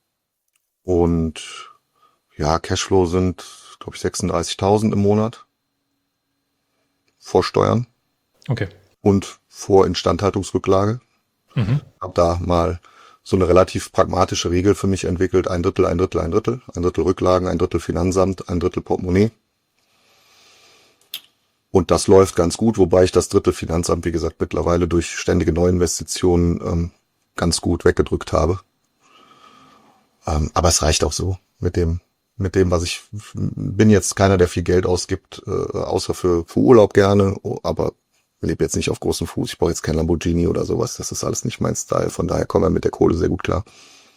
und ja, Cashflow sind, glaube ich, sechsunddreißigtausend im Monat. Vor Steuern Okay. und vor Instandhaltungsrücklage. Mhm. Hab da mal so eine relativ pragmatische Regel für mich entwickelt. Ein Drittel, ein Drittel, ein Drittel. Ein Drittel Rücklagen, ein Drittel Finanzamt, ein Drittel Portemonnaie. Und das läuft ganz gut, wobei ich das Drittel Finanzamt, wie gesagt, mittlerweile durch ständige Neuinvestitionen ähm, ganz gut weggedrückt habe. Ähm, aber es reicht auch so mit dem, mit dem, was ich bin jetzt keiner, der viel Geld ausgibt, äh, außer für, für Urlaub gerne, aber lebe jetzt nicht auf großem Fuß. Ich brauche jetzt kein Lamborghini oder sowas. Das ist alles nicht mein Style. Von daher kommen wir mit der Kohle sehr gut klar.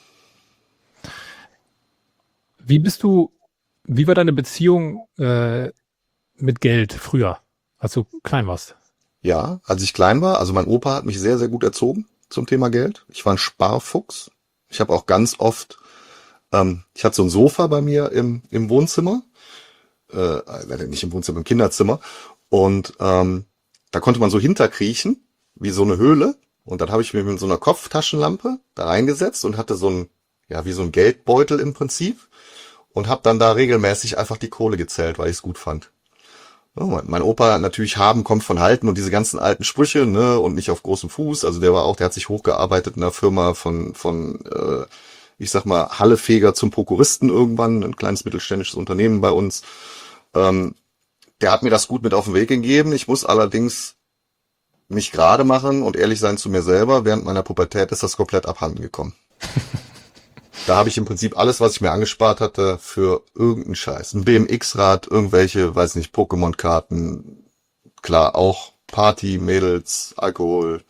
Wie bist du, wie war deine Beziehung äh, mit Geld früher, als du klein warst? Ja, als ich klein war, also mein Opa hat mich sehr, sehr gut erzogen zum Thema Geld. Ich war ein Sparfuchs. Ich habe auch ganz oft, ähm, ich hatte so ein Sofa bei mir im, im Wohnzimmer, äh, nicht im Wohnzimmer, im Kinderzimmer. Und ähm, da konnte man so hinterkriechen, wie so eine Höhle. Und dann habe ich mir mit so einer Kopftaschenlampe da reingesetzt und hatte so ein, ja, wie so ein Geldbeutel im Prinzip. Und habe dann da regelmäßig einfach die Kohle gezählt, weil ich es gut fand. Ja, mein, mein Opa natürlich haben kommt von halten und diese ganzen alten Sprüche, ne, und nicht auf großem Fuß. Also der war auch, der hat sich hochgearbeitet in der Firma von, von, äh, ich sag mal, Hallefeger zum Prokuristen irgendwann, ein kleines mittelständisches Unternehmen bei uns. Ähm, Der hat mir das gut mit auf den Weg gegeben. Ich muss allerdings mich gerade machen und ehrlich sein zu mir selber. Während meiner Pubertät ist das komplett abhanden gekommen. Da habe ich im Prinzip alles, was ich mir angespart hatte, für irgendeinen Scheiß. Ein B M X-Rad, irgendwelche, weiß nicht, Pokémon-Karten. Klar, auch Party, Mädels, Alkohol.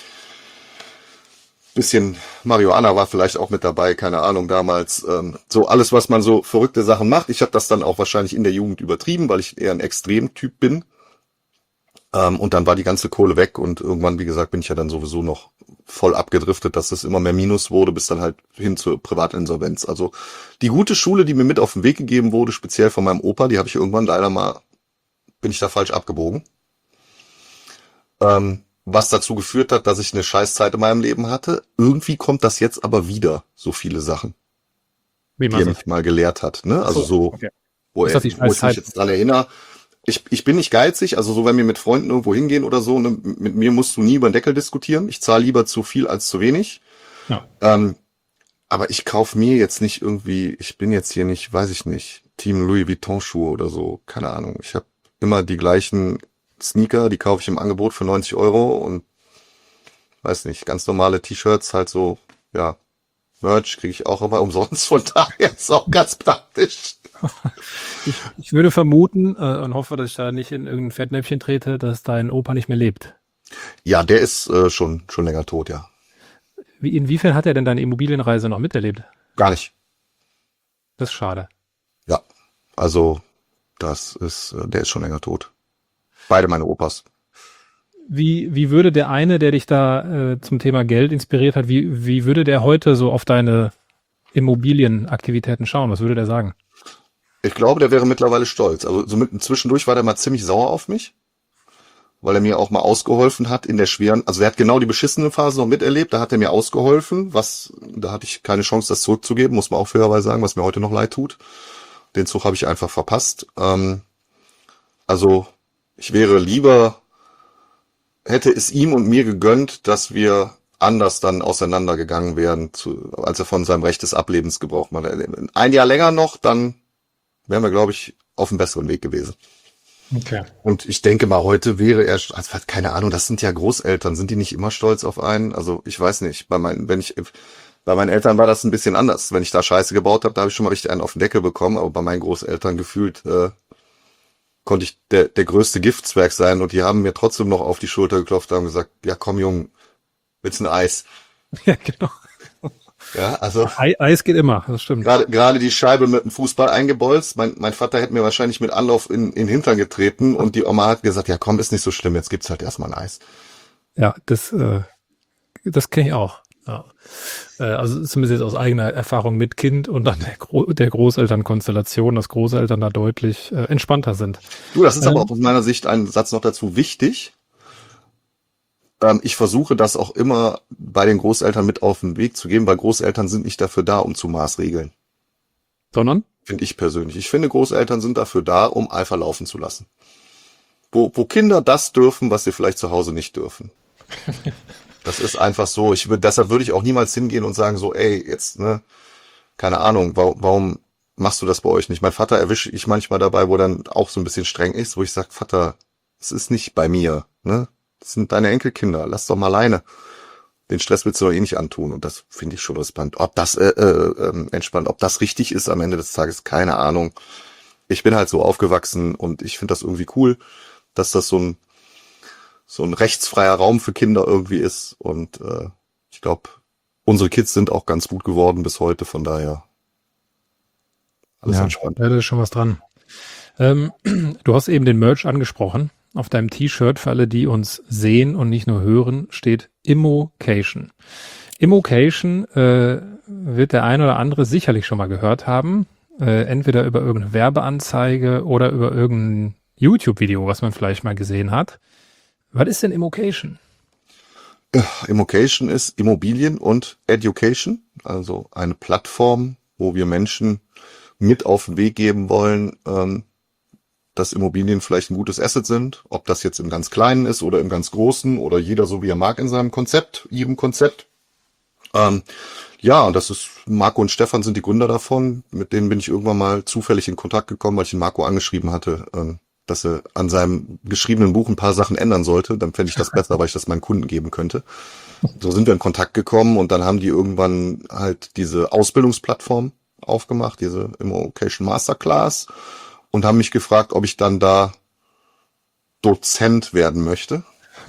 Bisschen Marihuana war vielleicht auch mit dabei, keine Ahnung, damals. Ähm, so alles, was man so verrückte Sachen macht. Ich habe das dann auch wahrscheinlich in der Jugend übertrieben, weil ich eher ein Extremtyp bin. Ähm, und dann war die ganze Kohle weg und irgendwann, wie gesagt, bin ich ja dann sowieso noch voll abgedriftet, dass es immer mehr Minus wurde, bis dann halt hin zur Privatinsolvenz. Also die gute Schule, die mir mit auf den Weg gegeben wurde, speziell von meinem Opa, die habe ich irgendwann leider mal, bin ich da falsch abgebogen. Ähm, Was dazu geführt hat, dass ich eine Scheißzeit in meinem Leben hatte. Irgendwie kommt das jetzt aber wieder, so viele Sachen, Wie die man er das? mich mal gelehrt hat. Ne? Also so, Okay. wo, Ist er, das die wo ich mich Scheißzeit? jetzt dran erinnere. Ich, ich bin nicht geizig, also so, wenn wir mit Freunden irgendwo hingehen oder so, ne, mit mir musst du nie über den Deckel diskutieren. Ich zahle lieber zu viel als zu wenig. Ja. Ähm, aber ich kaufe mir jetzt nicht irgendwie, ich bin jetzt hier nicht, weiß ich nicht, Team Louis Vuitton Schuhe oder so, keine Ahnung. Ich habe immer die gleichen Sneaker, die kaufe ich im Angebot für neunzig Euro und weiß nicht, ganz normale T-Shirts, halt so, ja, Merch kriege ich auch immer umsonst, von daher ist auch ganz praktisch. Ich, ich würde vermuten äh, und hoffe, dass ich da nicht in irgendein Fettnäpfchen trete, dass dein Opa nicht mehr lebt. Ja, der ist äh, schon schon länger tot, ja. Wie, inwiefern hat er denn deine Immobilienreise noch miterlebt? Gar nicht. Das ist schade. Ja, also das ist, äh, der ist schon länger tot. Beide meine Opas. Wie, wie würde der eine, der dich da äh, zum Thema Geld inspiriert hat, wie, wie würde der heute so auf deine Immobilienaktivitäten schauen? Was würde der sagen? Ich glaube, der wäre mittlerweile stolz. Also so mit, zwischendurch war der mal ziemlich sauer auf mich, weil er mir auch mal ausgeholfen hat in der schweren, also er hat genau die beschissene Phase noch miterlebt, da hat er mir ausgeholfen, was, da hatte ich keine Chance, das zurückzugeben, muss man auch fairerweise sagen, was mir heute noch leid tut. Den Zug habe ich einfach verpasst. Ähm, also ich wäre lieber, hätte es ihm und mir gegönnt, dass wir anders dann auseinandergegangen wären, zu, als er von seinem Recht des Ablebens Gebrauch machte. Ein Jahr länger noch, dann wären wir, glaube ich, auf einem besseren Weg gewesen. Okay. Und ich denke mal, heute wäre er, also keine Ahnung, das sind ja Großeltern, sind die nicht immer stolz auf einen? Also ich weiß nicht, bei meinen, wenn ich, Bei meinen Eltern war das ein bisschen anders. Wenn ich da Scheiße gebaut habe, da habe ich schon mal richtig einen auf den Deckel bekommen. Aber bei meinen Großeltern gefühlt äh, konnte ich der, der größte Giftzwerg sein. Und die haben mir trotzdem noch auf die Schulter geklopft und haben gesagt, ja komm Junge, willst ein Eis? Ja, genau. Ja, also Ei, Eis geht immer, das stimmt. gerade gerade die Scheibe mit dem Fußball eingebolzt. Mein, mein Vater hätte mir wahrscheinlich mit Anlauf in, in den Hintern getreten. Und die Oma hat gesagt, ja komm, ist nicht so schlimm, jetzt gibt's halt erstmal ein Eis. Ja, das, äh, das kenne ich auch. Ja. Äh, also zumindest aus eigener Erfahrung mit Kind und dann der, Gro der Großelternkonstellation, dass Großeltern da deutlich äh, entspannter sind. Du, das ist Ähm, aber auch aus meiner Sicht ein Satz noch dazu wichtig. Ähm, ich versuche das auch immer bei den Großeltern mit auf den Weg zu geben, weil Großeltern sind nicht dafür da, um zu maßregeln. sondern? Finde ich persönlich. Ich finde, Großeltern sind dafür da, um Eifer laufen zu lassen. Wo, wo Kinder das dürfen, was sie vielleicht zu Hause nicht dürfen. Das ist einfach so. Ich würde, deshalb würde ich auch niemals hingehen und sagen so, ey, jetzt, ne, keine Ahnung, warum, warum machst du das bei euch nicht? Mein Vater erwische ich manchmal dabei, wo dann auch so ein bisschen streng ist, wo ich sage, Vater, es ist nicht bei mir, ne? Das sind deine Enkelkinder, lass doch mal alleine. Den Stress willst du doch eh nicht antun. Und das finde ich schon entspannt. Ob das, äh, äh, ähm, entspannt, ob das richtig ist am Ende des Tages, keine Ahnung. Ich bin halt so aufgewachsen und ich finde das irgendwie cool, dass das so ein, so ein rechtsfreier Raum für Kinder irgendwie ist. Und äh, ich glaube, unsere Kids sind auch ganz gut geworden bis heute, von daher alles Ja, entspannt. da ist schon was dran. Ähm, du hast eben den Merch angesprochen. Auf deinem T-Shirt, für alle, die uns sehen und nicht nur hören, steht Immocation. Immocation äh, wird der ein oder andere sicherlich schon mal gehört haben. Äh, entweder über irgendeine Werbeanzeige oder über irgendein YouTube-Video, was man vielleicht mal gesehen hat. Was ist denn Immocation? Immocation ist Immobilien und Education, also eine Plattform, wo wir Menschen mit auf den Weg geben wollen, ähm, dass Immobilien vielleicht ein gutes Asset sind, ob das jetzt im ganz Kleinen ist oder im ganz Großen oder jeder so wie er mag in seinem Konzept, ihrem Konzept. Ähm, ja, und das ist, Marco und Stefan sind die Gründer davon, mit denen bin ich irgendwann mal zufällig in Kontakt gekommen, weil ich den Marco angeschrieben hatte, ähm, dass er an seinem geschriebenen Buch ein paar Sachen ändern sollte, dann fände ich das besser, weil ich das meinen Kunden geben könnte. So sind wir in Kontakt gekommen und dann haben die irgendwann halt diese Ausbildungsplattform aufgemacht, diese Immocation Masterclass, und haben mich gefragt, ob ich dann da Dozent werden möchte.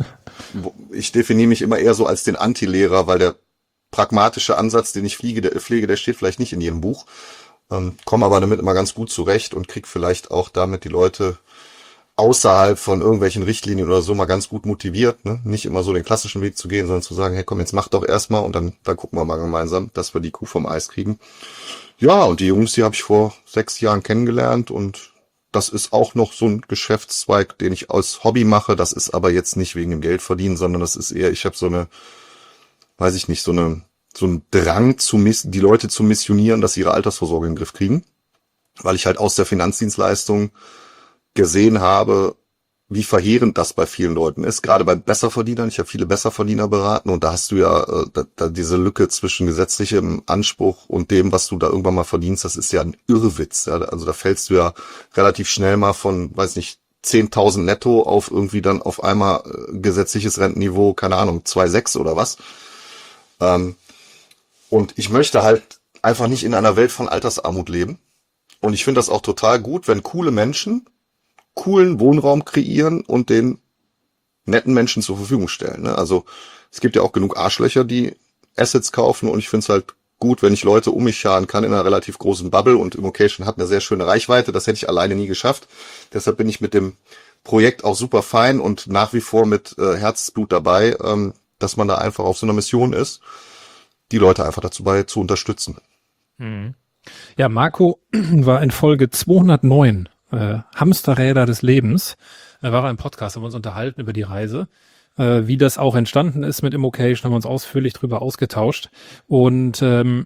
Ich definiere mich immer eher so als den Anti-Lehrer, weil der pragmatische Ansatz, den ich pflege, der, pflege, der steht vielleicht nicht in jedem Buch, ähm, komme aber damit immer ganz gut zurecht und krieg vielleicht auch damit die Leute außerhalb von irgendwelchen Richtlinien oder so mal ganz gut motiviert, ne? Nicht immer so den klassischen Weg zu gehen, sondern zu sagen, hey komm, jetzt mach doch erstmal und dann, dann gucken wir mal gemeinsam, dass wir die Kuh vom Eis kriegen. Ja, und die Jungs, die habe ich vor sechs Jahren kennengelernt und das ist auch noch so ein Geschäftszweig, den ich aus Hobby mache. Das ist aber jetzt nicht wegen dem Geld verdienen, sondern das ist eher, ich habe so eine, weiß ich nicht, so eine so ein Drang zu miss die Leute zu missionieren, dass sie ihre Altersvorsorge in den Griff kriegen, weil ich halt aus der Finanzdienstleistung gesehen habe, wie verheerend das bei vielen Leuten ist, gerade bei Besserverdienern. Ich habe viele Besserverdiener beraten und da hast du ja äh, da, da diese Lücke zwischen gesetzlichem Anspruch und dem, was du da irgendwann mal verdienst, das ist ja ein Irrwitz. Ja? Also da fällst du ja relativ schnell mal von, weiß nicht, zehntausend netto auf irgendwie dann auf einmal äh, gesetzliches Rentenniveau, keine Ahnung, zwei Komma sechs oder was. Ähm, und ich möchte halt einfach nicht in einer Welt von Altersarmut leben. Und ich finde das auch total gut, wenn coole Menschen coolen Wohnraum kreieren und den netten Menschen zur Verfügung stellen. Ne? Also es gibt ja auch genug Arschlöcher, die Assets kaufen und ich finde es halt gut, wenn ich Leute um mich scharen kann in einer relativ großen Bubble und Immocation hat eine sehr schöne Reichweite. Das hätte ich alleine nie geschafft. Deshalb bin ich mit dem Projekt auch super fein und nach wie vor mit äh, Herzblut dabei, ähm, dass man da einfach auf so einer Mission ist, die Leute einfach dazu bei zu unterstützen. Mhm. Ja, Marco war in Folge zweihundertneun Äh, Hamsterräder des Lebens. Da war er im Podcast, haben wir uns unterhalten über die Reise. Äh, wie das auch entstanden ist mit Immocation, haben wir uns ausführlich drüber ausgetauscht. Und ähm,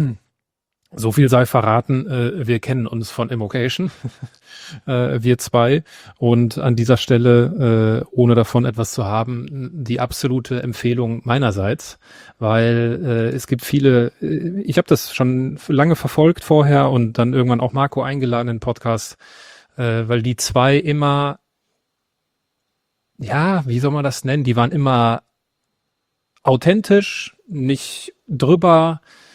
so viel sei verraten, äh, wir kennen uns von Immocation, äh, wir zwei. Und an dieser Stelle, äh, ohne davon etwas zu haben, die absolute Empfehlung meinerseits, weil äh, es gibt viele, äh, ich habe das schon lange verfolgt vorher und dann irgendwann auch Marco eingeladen in den Podcast, äh, weil die zwei immer, ja, wie soll man das nennen, die waren immer authentisch, nicht drüber,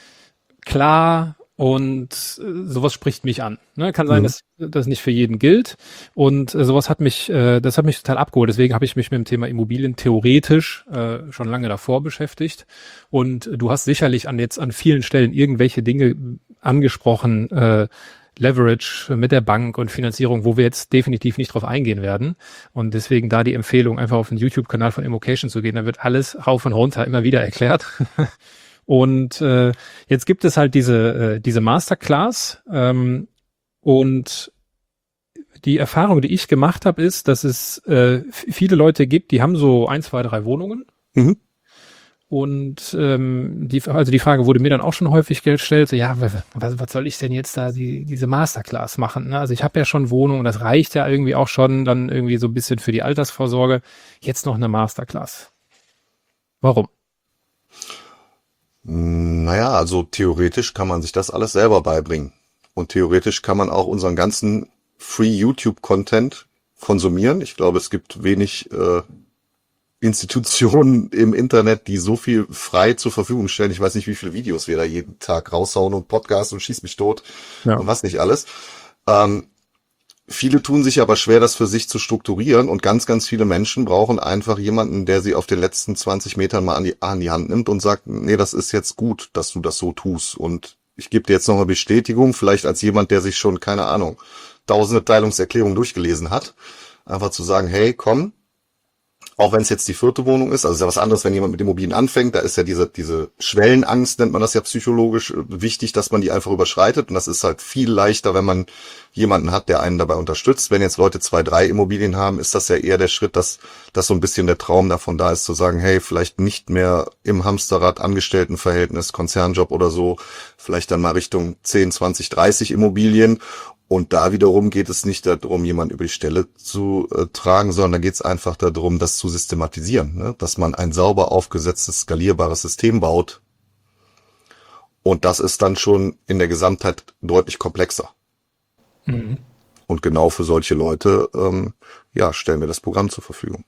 klar und äh, sowas spricht mich an. Ne? Kann sein, Mhm. dass das nicht für jeden gilt und äh, sowas hat mich, äh, das hat mich total abgeholt. Deswegen habe ich mich mit dem Thema Immobilien theoretisch äh, schon lange davor beschäftigt und du hast sicherlich an jetzt an vielen Stellen irgendwelche Dinge angesprochen, äh, Leverage mit der Bank und Finanzierung, wo wir jetzt definitiv nicht drauf eingehen werden. Und deswegen da die Empfehlung, einfach auf den YouTube-Kanal von Immocation zu gehen. Da wird alles rauf und runter immer wieder erklärt. Und äh, jetzt gibt es halt diese, äh, diese Masterclass. Ähm, und die Erfahrung, die ich gemacht habe, ist, dass es äh, viele Leute gibt, die haben so ein, zwei, drei Wohnungen. Mhm. Und ähm, die, also die Frage wurde mir dann auch schon häufig gestellt, so, ja, was, was soll ich denn jetzt da die, diese Masterclass machen? Ne? Also ich habe ja schon Wohnung und das reicht ja irgendwie auch schon dann irgendwie so ein bisschen für die Altersvorsorge. Jetzt noch eine Masterclass. Warum? Naja, also theoretisch kann man sich das alles selber beibringen. Und theoretisch kann man auch unseren ganzen Free YouTube-Content konsumieren. Ich glaube, es gibt wenig äh, Institutionen im Internet, die so viel frei zur Verfügung stellen. Ich weiß nicht, wie viele Videos wir da jeden Tag raushauen und Podcasts und schieß mich tot Ja. und was nicht alles. Ähm, viele tun sich aber schwer, das für sich zu strukturieren und ganz, ganz viele Menschen brauchen einfach jemanden, der sie auf den letzten zwanzig Metern mal an die, an die Hand nimmt und sagt, nee, das ist jetzt gut, dass du das so tust und ich gebe dir jetzt nochmal Bestätigung, vielleicht als jemand, der sich schon, keine Ahnung, tausende Teilungserklärungen durchgelesen hat, einfach zu sagen, hey, komm, auch wenn es jetzt die vierte Wohnung ist, also ist ja was anderes, wenn jemand mit Immobilien anfängt, da ist ja diese diese Schwellenangst, nennt man das ja psychologisch, wichtig, dass man die einfach überschreitet und das ist halt viel leichter, wenn man jemanden hat, der einen dabei unterstützt. Wenn jetzt Leute zwei, drei Immobilien haben, ist das ja eher der Schritt, dass, dass so ein bisschen der Traum davon da ist, zu sagen, hey, vielleicht nicht mehr im Hamsterrad, Angestelltenverhältnis, Konzernjob oder so, vielleicht dann mal Richtung zehn, zwanzig, dreißig Immobilien. Und da wiederum geht es nicht darum, jemanden über die Stelle zu äh, tragen, sondern da geht es einfach darum, das zu systematisieren, ne? Dass man ein sauber aufgesetztes, skalierbares System baut. Und das ist dann schon in der Gesamtheit deutlich komplexer. Mhm. Und genau für solche Leute, ähm, ja, stellen wir das Programm zur Verfügung.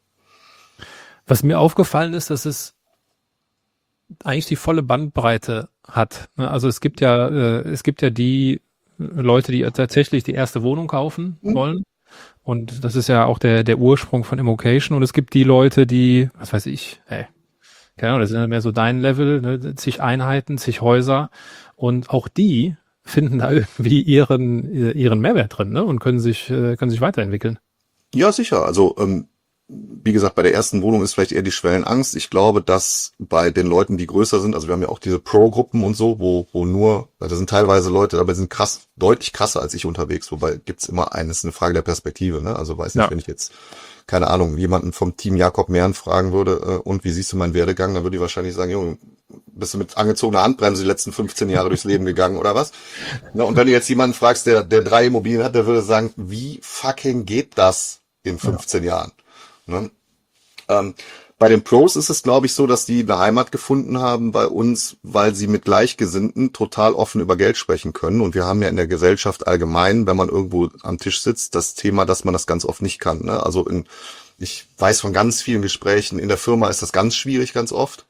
Was mir aufgefallen ist, dass es eigentlich die volle Bandbreite hat. Ne? Also es gibt ja, äh, es gibt ja die Leute, die tatsächlich die erste Wohnung kaufen Mhm. wollen. Und das ist ja auch der, der Ursprung von Immocation. Und es gibt die Leute, die, was weiß ich, ey, keine Ahnung, das ist ja mehr so dein Level, ne, zig Einheiten, zig Häuser. Und auch die finden da irgendwie ihren, ihren Mehrwert drin, ne, und können sich, äh, können sich weiterentwickeln. Ja, sicher. Also, ähm, wie gesagt, bei der ersten Wohnung ist vielleicht eher die Schwellenangst. Ich glaube, dass bei den Leuten, die größer sind, also wir haben ja auch diese Pro-Gruppen und so, wo wo nur, da sind teilweise Leute, aber sind krass, deutlich krasser als ich unterwegs. Wobei gibt's immer eines, ist eine Frage der Perspektive. Ne? Also weiß nicht, Ja. wenn ich jetzt, keine Ahnung, jemanden vom Team Jakob Mehren fragen würde, äh, und wie siehst du meinen Werdegang, dann würde ich wahrscheinlich sagen, Junge, bist du mit angezogener Handbremse die letzten fünfzehn Jahre durchs Leben gegangen oder was? Ja, und wenn du jetzt jemanden fragst, der der drei Immobilien hat, der würde sagen, wie fucking geht das in fünfzehn Jahren? Ne? Ähm, bei den Pros ist es, glaube ich, so, dass die eine Heimat gefunden haben bei uns, weil sie mit Gleichgesinnten total offen über Geld sprechen können. Und wir haben ja in der Gesellschaft allgemein, wenn man irgendwo am Tisch sitzt, das Thema, dass man das ganz oft nicht kann. Ne? Also in, ich weiß von ganz vielen Gesprächen, in der Firma ist das ganz schwierig, ganz oft.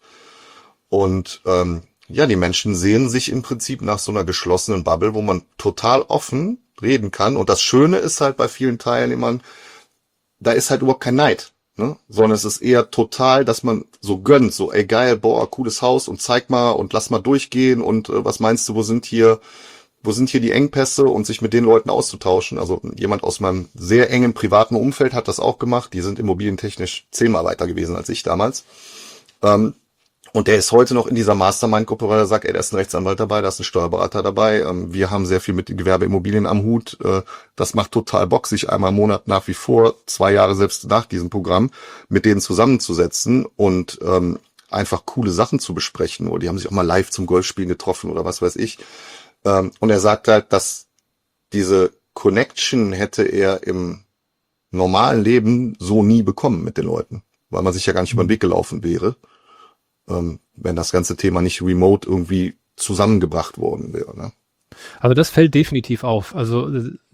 Und ähm, ja, die Menschen sehen sich im Prinzip nach so einer geschlossenen Bubble, wo man total offen reden kann. Und das Schöne ist halt bei vielen Teilnehmern, da ist halt überhaupt kein Neid. Ne? Sondern es ist eher total, dass man so gönnt, so ey geil, boah, cooles Haus und zeig mal und lass mal durchgehen und äh, was meinst du, wo sind hier, wo sind hier die Engpässe und sich mit den Leuten auszutauschen. Also jemand aus meinem sehr engen privaten Umfeld hat das auch gemacht, die sind immobilientechnisch zehnmal weiter gewesen als ich damals. Ähm, Und der ist heute noch in dieser Mastermind-Gruppe, weil er sagt, ey, da ist ein Rechtsanwalt dabei, da ist ein Steuerberater dabei. Ähm, wir haben sehr viel mit den Gewerbeimmobilien am Hut. Äh, das macht total Bock, sich einmal im Monat nach wie vor, zwei Jahre selbst nach diesem Programm, mit denen zusammenzusetzen und ähm, einfach coole Sachen zu besprechen. Oder die haben sich auch mal live zum Golfspielen getroffen oder was weiß ich. Ähm, und er sagt halt, dass diese Connection hätte er im normalen Leben so nie bekommen mit den Leuten, weil man sich ja gar nicht über den Weg gelaufen wäre, wenn das ganze Thema nicht remote irgendwie zusammengebracht worden wäre. Ne? Also das fällt definitiv auf. Also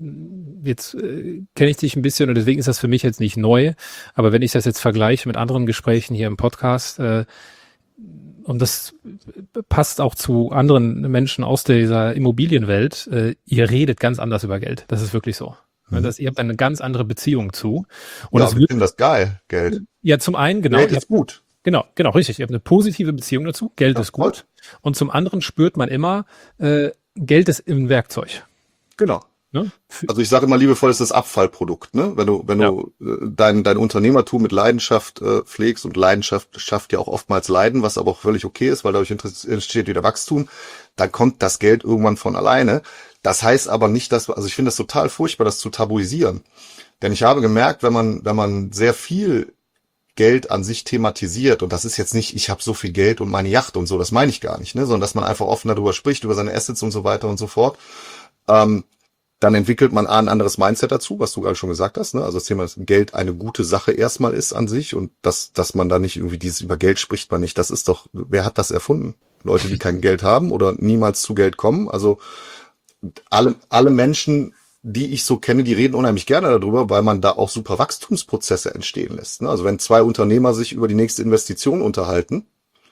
jetzt äh, kenne ich dich ein bisschen und deswegen ist das für mich jetzt nicht neu. Aber wenn ich das jetzt vergleiche mit anderen Gesprächen hier im Podcast, äh, und das passt auch zu anderen Menschen aus dieser Immobilienwelt, äh, ihr redet ganz anders über Geld. Das ist wirklich so. Mhm. Das, ihr habt eine ganz andere Beziehung zu. Und ja, wir finden das geil, Geld. Ja, zum einen, genau. Geld ist gut. Genau, genau, richtig. Ihr habt eine positive Beziehung dazu. Geld ja, ist gut. Voll. Und zum anderen spürt man immer, äh, Geld ist ein Werkzeug. Genau. Ne? Also ich sage immer liebevoll, es ist das Abfallprodukt, ne? Wenn du, wenn ja. du äh, dein, dein Unternehmertum mit Leidenschaft äh, pflegst, und Leidenschaft schafft ja auch oftmals Leiden, was aber auch völlig okay ist, weil dadurch entsteht wieder Wachstum, dann kommt das Geld irgendwann von alleine. Das heißt aber nicht, dass, also ich finde das total furchtbar, das zu tabuisieren. Denn ich habe gemerkt, wenn man, wenn man sehr viel Geld an sich thematisiert, und das ist jetzt nicht, ich habe so viel Geld und meine Yacht und so, das meine ich gar nicht, ne? Sondern dass man einfach offen darüber spricht, über seine Assets und so weiter und so fort, ähm, dann entwickelt man ein anderes Mindset dazu, was du gerade schon gesagt hast, ne? Also das Thema, dass Geld eine gute Sache erstmal ist an sich, und dass, dass man da nicht irgendwie dieses, über Geld spricht man nicht, das ist doch, wer hat das erfunden? Leute, die kein Geld haben oder niemals zu Geld kommen. Also alle, alle Menschen, die ich so kenne, die reden unheimlich gerne darüber, weil man da auch super Wachstumsprozesse entstehen lässt, ne? Also wenn zwei Unternehmer sich über die nächste Investition unterhalten,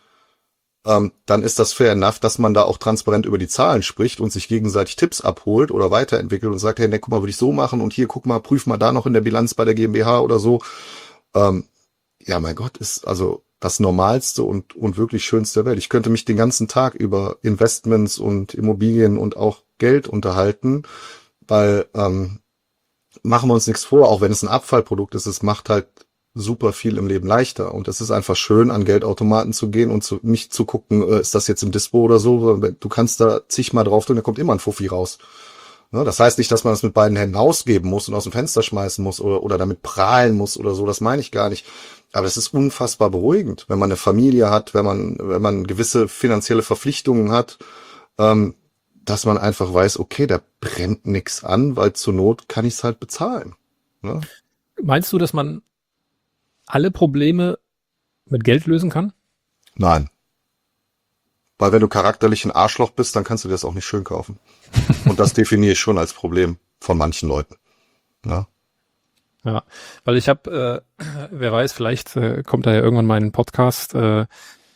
ähm, dann ist das fair enough, dass man da auch transparent über die Zahlen spricht und sich gegenseitig Tipps abholt oder weiterentwickelt und sagt, hey, ne, guck mal, würde ich so machen, und hier, guck mal, prüf mal da noch in der Bilanz bei der GmbH oder so. Ähm, ja, mein Gott, ist also das Normalste und, und wirklich Schönste der Welt. Ich könnte mich den ganzen Tag über Investments und Immobilien und auch Geld unterhalten, weil, ähm, machen wir uns nichts vor, auch wenn es ein Abfallprodukt ist, es macht halt super viel im Leben leichter, und es ist einfach schön, an Geldautomaten zu gehen und zu, nicht zu gucken, äh, ist das jetzt im Dispo oder so. Du kannst da zigmal drauf drücken, da kommt immer ein Fuffi raus. Ne? Das heißt nicht, dass man das mit beiden Händen ausgeben muss und aus dem Fenster schmeißen muss oder, oder damit prahlen muss oder so, das meine ich gar nicht. Aber es ist unfassbar beruhigend, wenn man eine Familie hat, wenn man, wenn man gewisse finanzielle Verpflichtungen hat, ähm, dass man einfach weiß, okay, da brennt nichts an, weil zur Not kann ich es halt bezahlen. Ne? Meinst du, dass man alle Probleme mit Geld lösen kann? Nein. Weil wenn du charakterlich ein Arschloch bist, dann kannst du dir das auch nicht schön kaufen. Und das definiere ich schon als Problem von manchen Leuten. Ja, ja, weil ich habe, äh, wer weiß, vielleicht äh, kommt da ja irgendwann mal ein Podcast äh,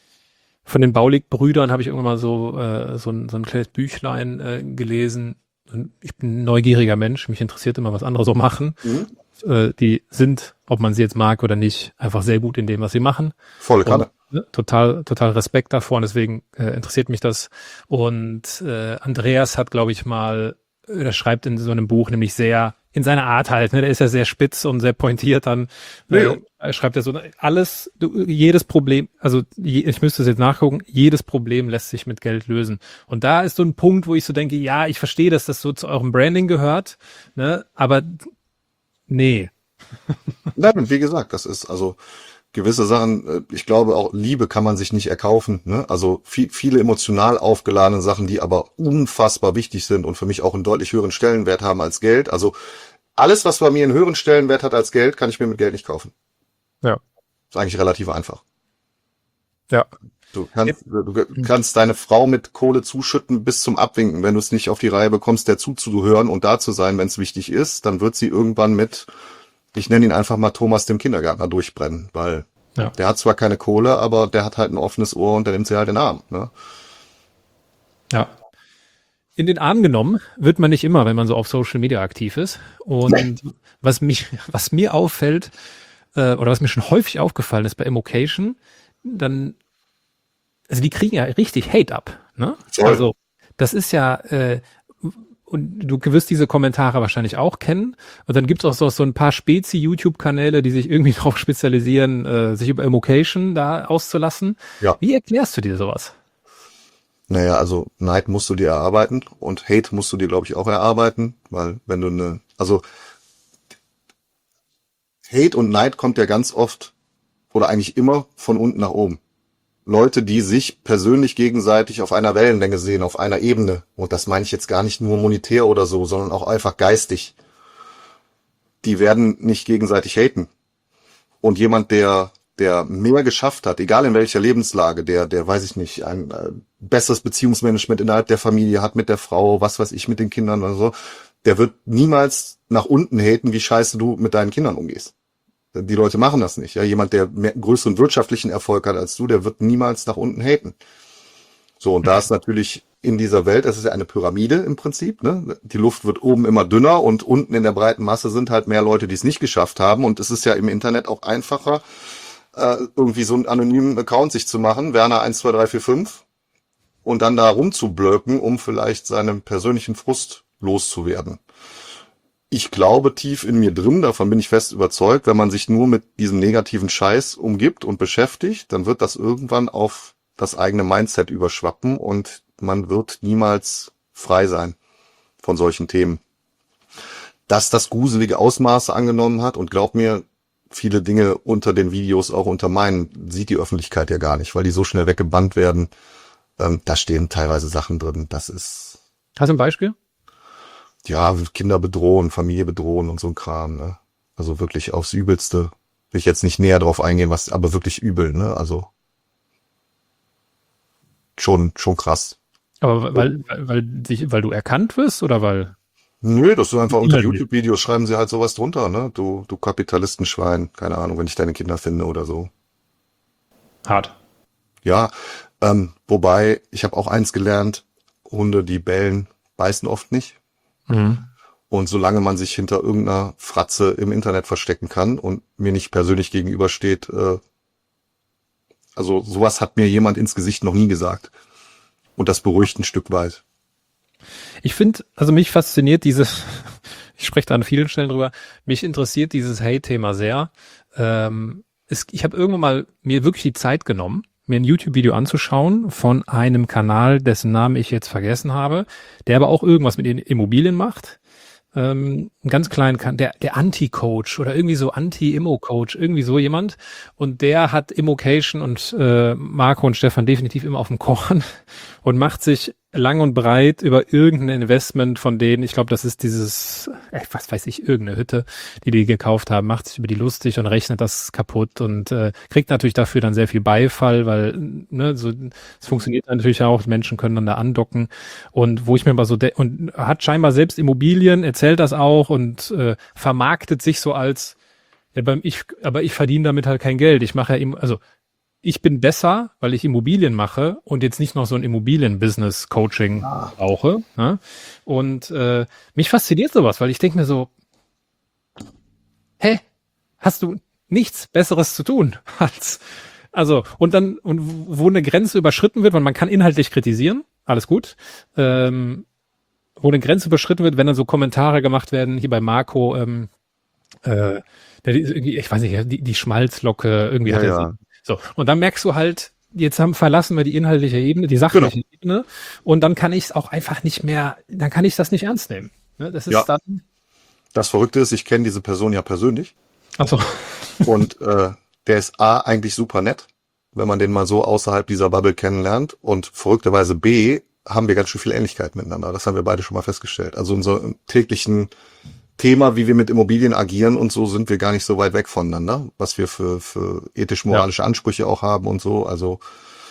von den Baulig-Brüdern, habe ich irgendwann mal so, äh, so, ein, so ein kleines Büchlein äh, gelesen. Und ich bin ein neugieriger Mensch, mich interessiert immer, was andere so machen. Mhm. Äh, die sind, ob man sie jetzt mag oder nicht, einfach sehr gut in dem, was sie machen. Volle Kanne. Ne, total, total Respekt davor, und deswegen äh, interessiert mich das. Und äh, Andreas hat, glaube ich, mal, er schreibt in so einem Buch nämlich sehr, in seiner Art halt, ne, der ist ja sehr spitz und sehr pointiert dann, äh, er schreibt ja so, alles, du, jedes Problem, also je, ich müsste es jetzt nachgucken, jedes Problem lässt sich mit Geld lösen. Und da ist so ein Punkt, wo ich so denke, ja, ich verstehe, dass das so zu eurem Branding gehört, ne, aber nee. Nein, wie gesagt, das ist also gewisse Sachen, ich glaube auch Liebe kann man sich nicht erkaufen, ne? Also viel, viele emotional aufgeladene Sachen, die aber unfassbar wichtig sind und für mich auch einen deutlich höheren Stellenwert haben als Geld. Also alles, was bei mir einen höheren Stellenwert hat als Geld, kann ich mir mit Geld nicht kaufen. Ja. Ist eigentlich relativ einfach. Ja. Du kannst, du kannst deine Frau mit Kohle zuschütten bis zum Abwinken. Wenn du es nicht auf die Reihe bekommst, der zuzuhören und da zu sein, wenn es wichtig ist, dann wird sie irgendwann mit, ich nenne ihn einfach mal Thomas dem Kindergärtner, durchbrennen, weil ja. Der hat zwar keine Kohle, aber der hat halt ein offenes Ohr und der nimmt sie halt in den Arm. Ne? Ja. In den Arm genommen wird man nicht immer, wenn man so auf Social Media aktiv ist. Und nee. was mich, was mir auffällt, äh, oder was mir schon häufig aufgefallen ist bei Immocation, dann, also die kriegen ja richtig Hate ab. Ne? Also das ist ja, äh, und du wirst diese Kommentare wahrscheinlich auch kennen. Und dann gibt es auch so, so ein paar Spezi-YouTube-Kanäle, die sich irgendwie darauf spezialisieren, äh, sich über Immocation da auszulassen. Ja. Wie erklärst du dir sowas? Naja, also Neid musst du dir erarbeiten und Hate musst du dir, glaube ich, auch erarbeiten, weil wenn du eine, also Hate und Neid kommt ja ganz oft oder eigentlich immer von unten nach oben. Leute, die sich persönlich gegenseitig auf einer Wellenlänge sehen, auf einer Ebene. Und das meine ich jetzt gar nicht nur monetär oder so, sondern auch einfach geistig. Die werden nicht gegenseitig haten. Und jemand, der der mehr geschafft hat, egal in welcher Lebenslage, der, der weiß ich nicht, ein äh, besseres Beziehungsmanagement innerhalb der Familie hat mit der Frau, was weiß ich, mit den Kindern oder so, der wird niemals nach unten haten, wie scheiße du mit deinen Kindern umgehst. Die Leute machen das nicht. Ja, jemand, der mehr, größeren wirtschaftlichen Erfolg hat als du, der wird niemals nach unten haten. So, und da ist natürlich in dieser Welt, es ist ja eine Pyramide im Prinzip, ne? Die Luft wird oben immer dünner und unten in der breiten Masse sind halt mehr Leute, die es nicht geschafft haben. Und es ist ja im Internet auch einfacher, äh, irgendwie so einen anonymen Account sich zu machen, Werner eins zwei drei vier fünf, und dann da rumzublöcken, um vielleicht seinen persönlichen Frust loszuwerden. Ich glaube tief in mir drin, davon bin ich fest überzeugt, wenn man sich nur mit diesem negativen Scheiß umgibt und beschäftigt, dann wird das irgendwann auf das eigene Mindset überschwappen und man wird niemals frei sein von solchen Themen. Dass das gruselige Ausmaße angenommen hat, und glaub mir, viele Dinge unter den Videos, auch unter meinen, sieht die Öffentlichkeit ja gar nicht, weil die so schnell weggebannt werden. Ähm, da stehen teilweise Sachen drin. Das ist... Hast du ein Beispiel? Ja, Kinder bedrohen, Familie bedrohen und so ein Kram, ne? Also wirklich aufs Übelste. Will ich jetzt nicht näher drauf eingehen, was, aber wirklich übel, ne? Also schon, schon krass. Aber weil, weil, weil, dich, weil du erkannt wirst oder weil? Nö, das ist einfach unter YouTube-Videos schreiben sie halt sowas drunter, ne? Du, du Kapitalistenschwein, keine Ahnung, wenn ich deine Kinder finde oder so. Hart. Ja, ähm, wobei, ich habe auch eins gelernt, Hunde, die bellen, beißen oft nicht. Mhm. Und solange man sich hinter irgendeiner Fratze im Internet verstecken kann und mir nicht persönlich gegenübersteht, äh, also sowas hat mir jemand ins Gesicht noch nie gesagt. Und das beruhigt ein Stück weit. Ich finde, also mich fasziniert dieses, ich spreche da an vielen Stellen drüber, mich interessiert dieses Hate-Thema sehr. Ähm, es, ich habe irgendwann mal mir wirklich die Zeit genommen, mir ein YouTube-Video anzuschauen von einem Kanal, dessen Namen ich jetzt vergessen habe, der aber auch irgendwas mit den Immobilien macht. Ähm, einen ganz kleinen, kan- der, der Anti-Coach oder irgendwie so Anti-Immo-Coach, irgendwie so jemand. Und der hat Immocation und äh, Marco und Stefan definitiv immer auf dem Korn und macht sich lang und breit über irgendein Investment von denen, ich glaube, das ist dieses, äh, was weiß ich, irgendeine Hütte, die die gekauft haben, macht sich über die lustig und rechnet das kaputt und äh, kriegt natürlich dafür dann sehr viel Beifall, weil ne, so es funktioniert natürlich auch, Menschen können dann da andocken und wo ich mir mal so de- und hat scheinbar selbst Immobilien, erzählt das auch und äh, vermarktet sich so als ja, beim ich, aber ich verdiene damit halt kein Geld. Ich mache ja eben, also ich bin besser, weil ich Immobilien mache und jetzt nicht noch so ein Immobilien-Business-Coaching Ah. brauche. Ne? Und äh, mich fasziniert sowas, weil ich denke mir so, hä, hast du nichts Besseres zu tun als, also, und dann, und wo eine Grenze überschritten wird, weil man kann inhaltlich kritisieren, alles gut, ähm, wo eine Grenze überschritten wird, wenn dann so Kommentare gemacht werden, hier bei Marco, ähm, äh, der, ist irgendwie, ich weiß nicht, die, die Schmalzlocke, irgendwie Ja, hat er ja. sie. So, und dann merkst du halt, jetzt haben verlassen wir die inhaltliche Ebene, die sachliche Ebene, und dann kann ich es auch einfach nicht mehr, dann kann ich das nicht ernst nehmen. Ne? Das ist Ja. dann. Das Verrückte ist, ich kenne diese Person ja persönlich Ach so. und äh, der ist A, eigentlich super nett, wenn man den mal so außerhalb dieser Bubble kennenlernt, und verrückterweise B, haben wir ganz schön viel Ähnlichkeit miteinander. Das haben wir beide schon mal festgestellt. Also in so einem täglichen Thema, wie wir mit Immobilien agieren und so, sind wir gar nicht so weit weg voneinander, was wir für, für ethisch-moralische Ansprüche auch haben und so. Also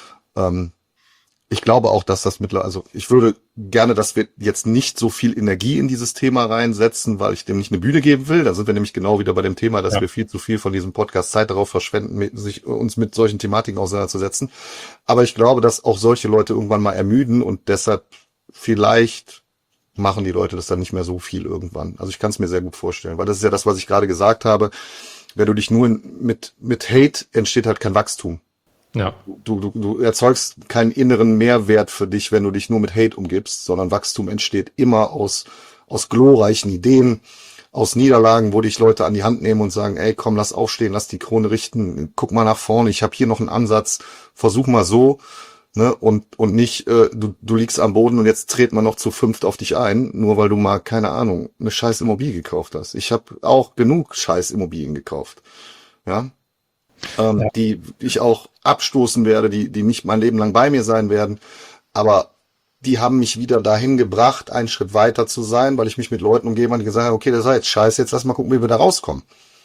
ähm, ich glaube auch, dass das mittlerweile, also ich würde gerne, dass wir jetzt nicht so viel Energie in dieses Thema reinsetzen, weil ich dem nicht eine Bühne geben will. Da sind wir nämlich genau wieder bei dem Thema, dass Ja. wir viel zu viel von diesem Podcast Zeit darauf verschwenden, mit, sich uns mit solchen Thematiken auseinanderzusetzen. Aber ich glaube, dass auch solche Leute irgendwann mal ermüden und deshalb vielleicht machen die Leute das dann nicht mehr so viel irgendwann. Also ich kann es mir sehr gut vorstellen, weil das ist ja das, was ich gerade gesagt habe. Wenn du dich nur in, mit, mit Hate, entsteht halt kein Wachstum. Ja. Du, du, du erzeugst keinen inneren Mehrwert für dich, wenn du dich nur mit Hate umgibst, sondern Wachstum entsteht immer aus, aus glorreichen Ideen, aus Niederlagen, wo dich Leute an die Hand nehmen und sagen, ey, komm, lass aufstehen, lass die Krone richten, guck mal nach vorne, ich habe hier noch einen Ansatz, versuch mal so. Ne, und, und nicht, äh, du, du liegst am Boden und jetzt dreht man noch zu fünft auf dich ein, nur weil du mal, keine Ahnung, eine scheiß Immobilie gekauft hast. Ich habe auch genug scheiß Immobilien gekauft. Ja? Ähm, Ja. die ich auch abstoßen werde, die, die nicht mein Leben lang bei mir sein werden. Aber die haben mich wieder dahin gebracht, einen Schritt weiter zu sein, weil ich mich mit Leuten umgeben habe, die gesagt haben, okay, das sei jetzt scheiße, jetzt lass mal gucken, wie wir da rauskommen.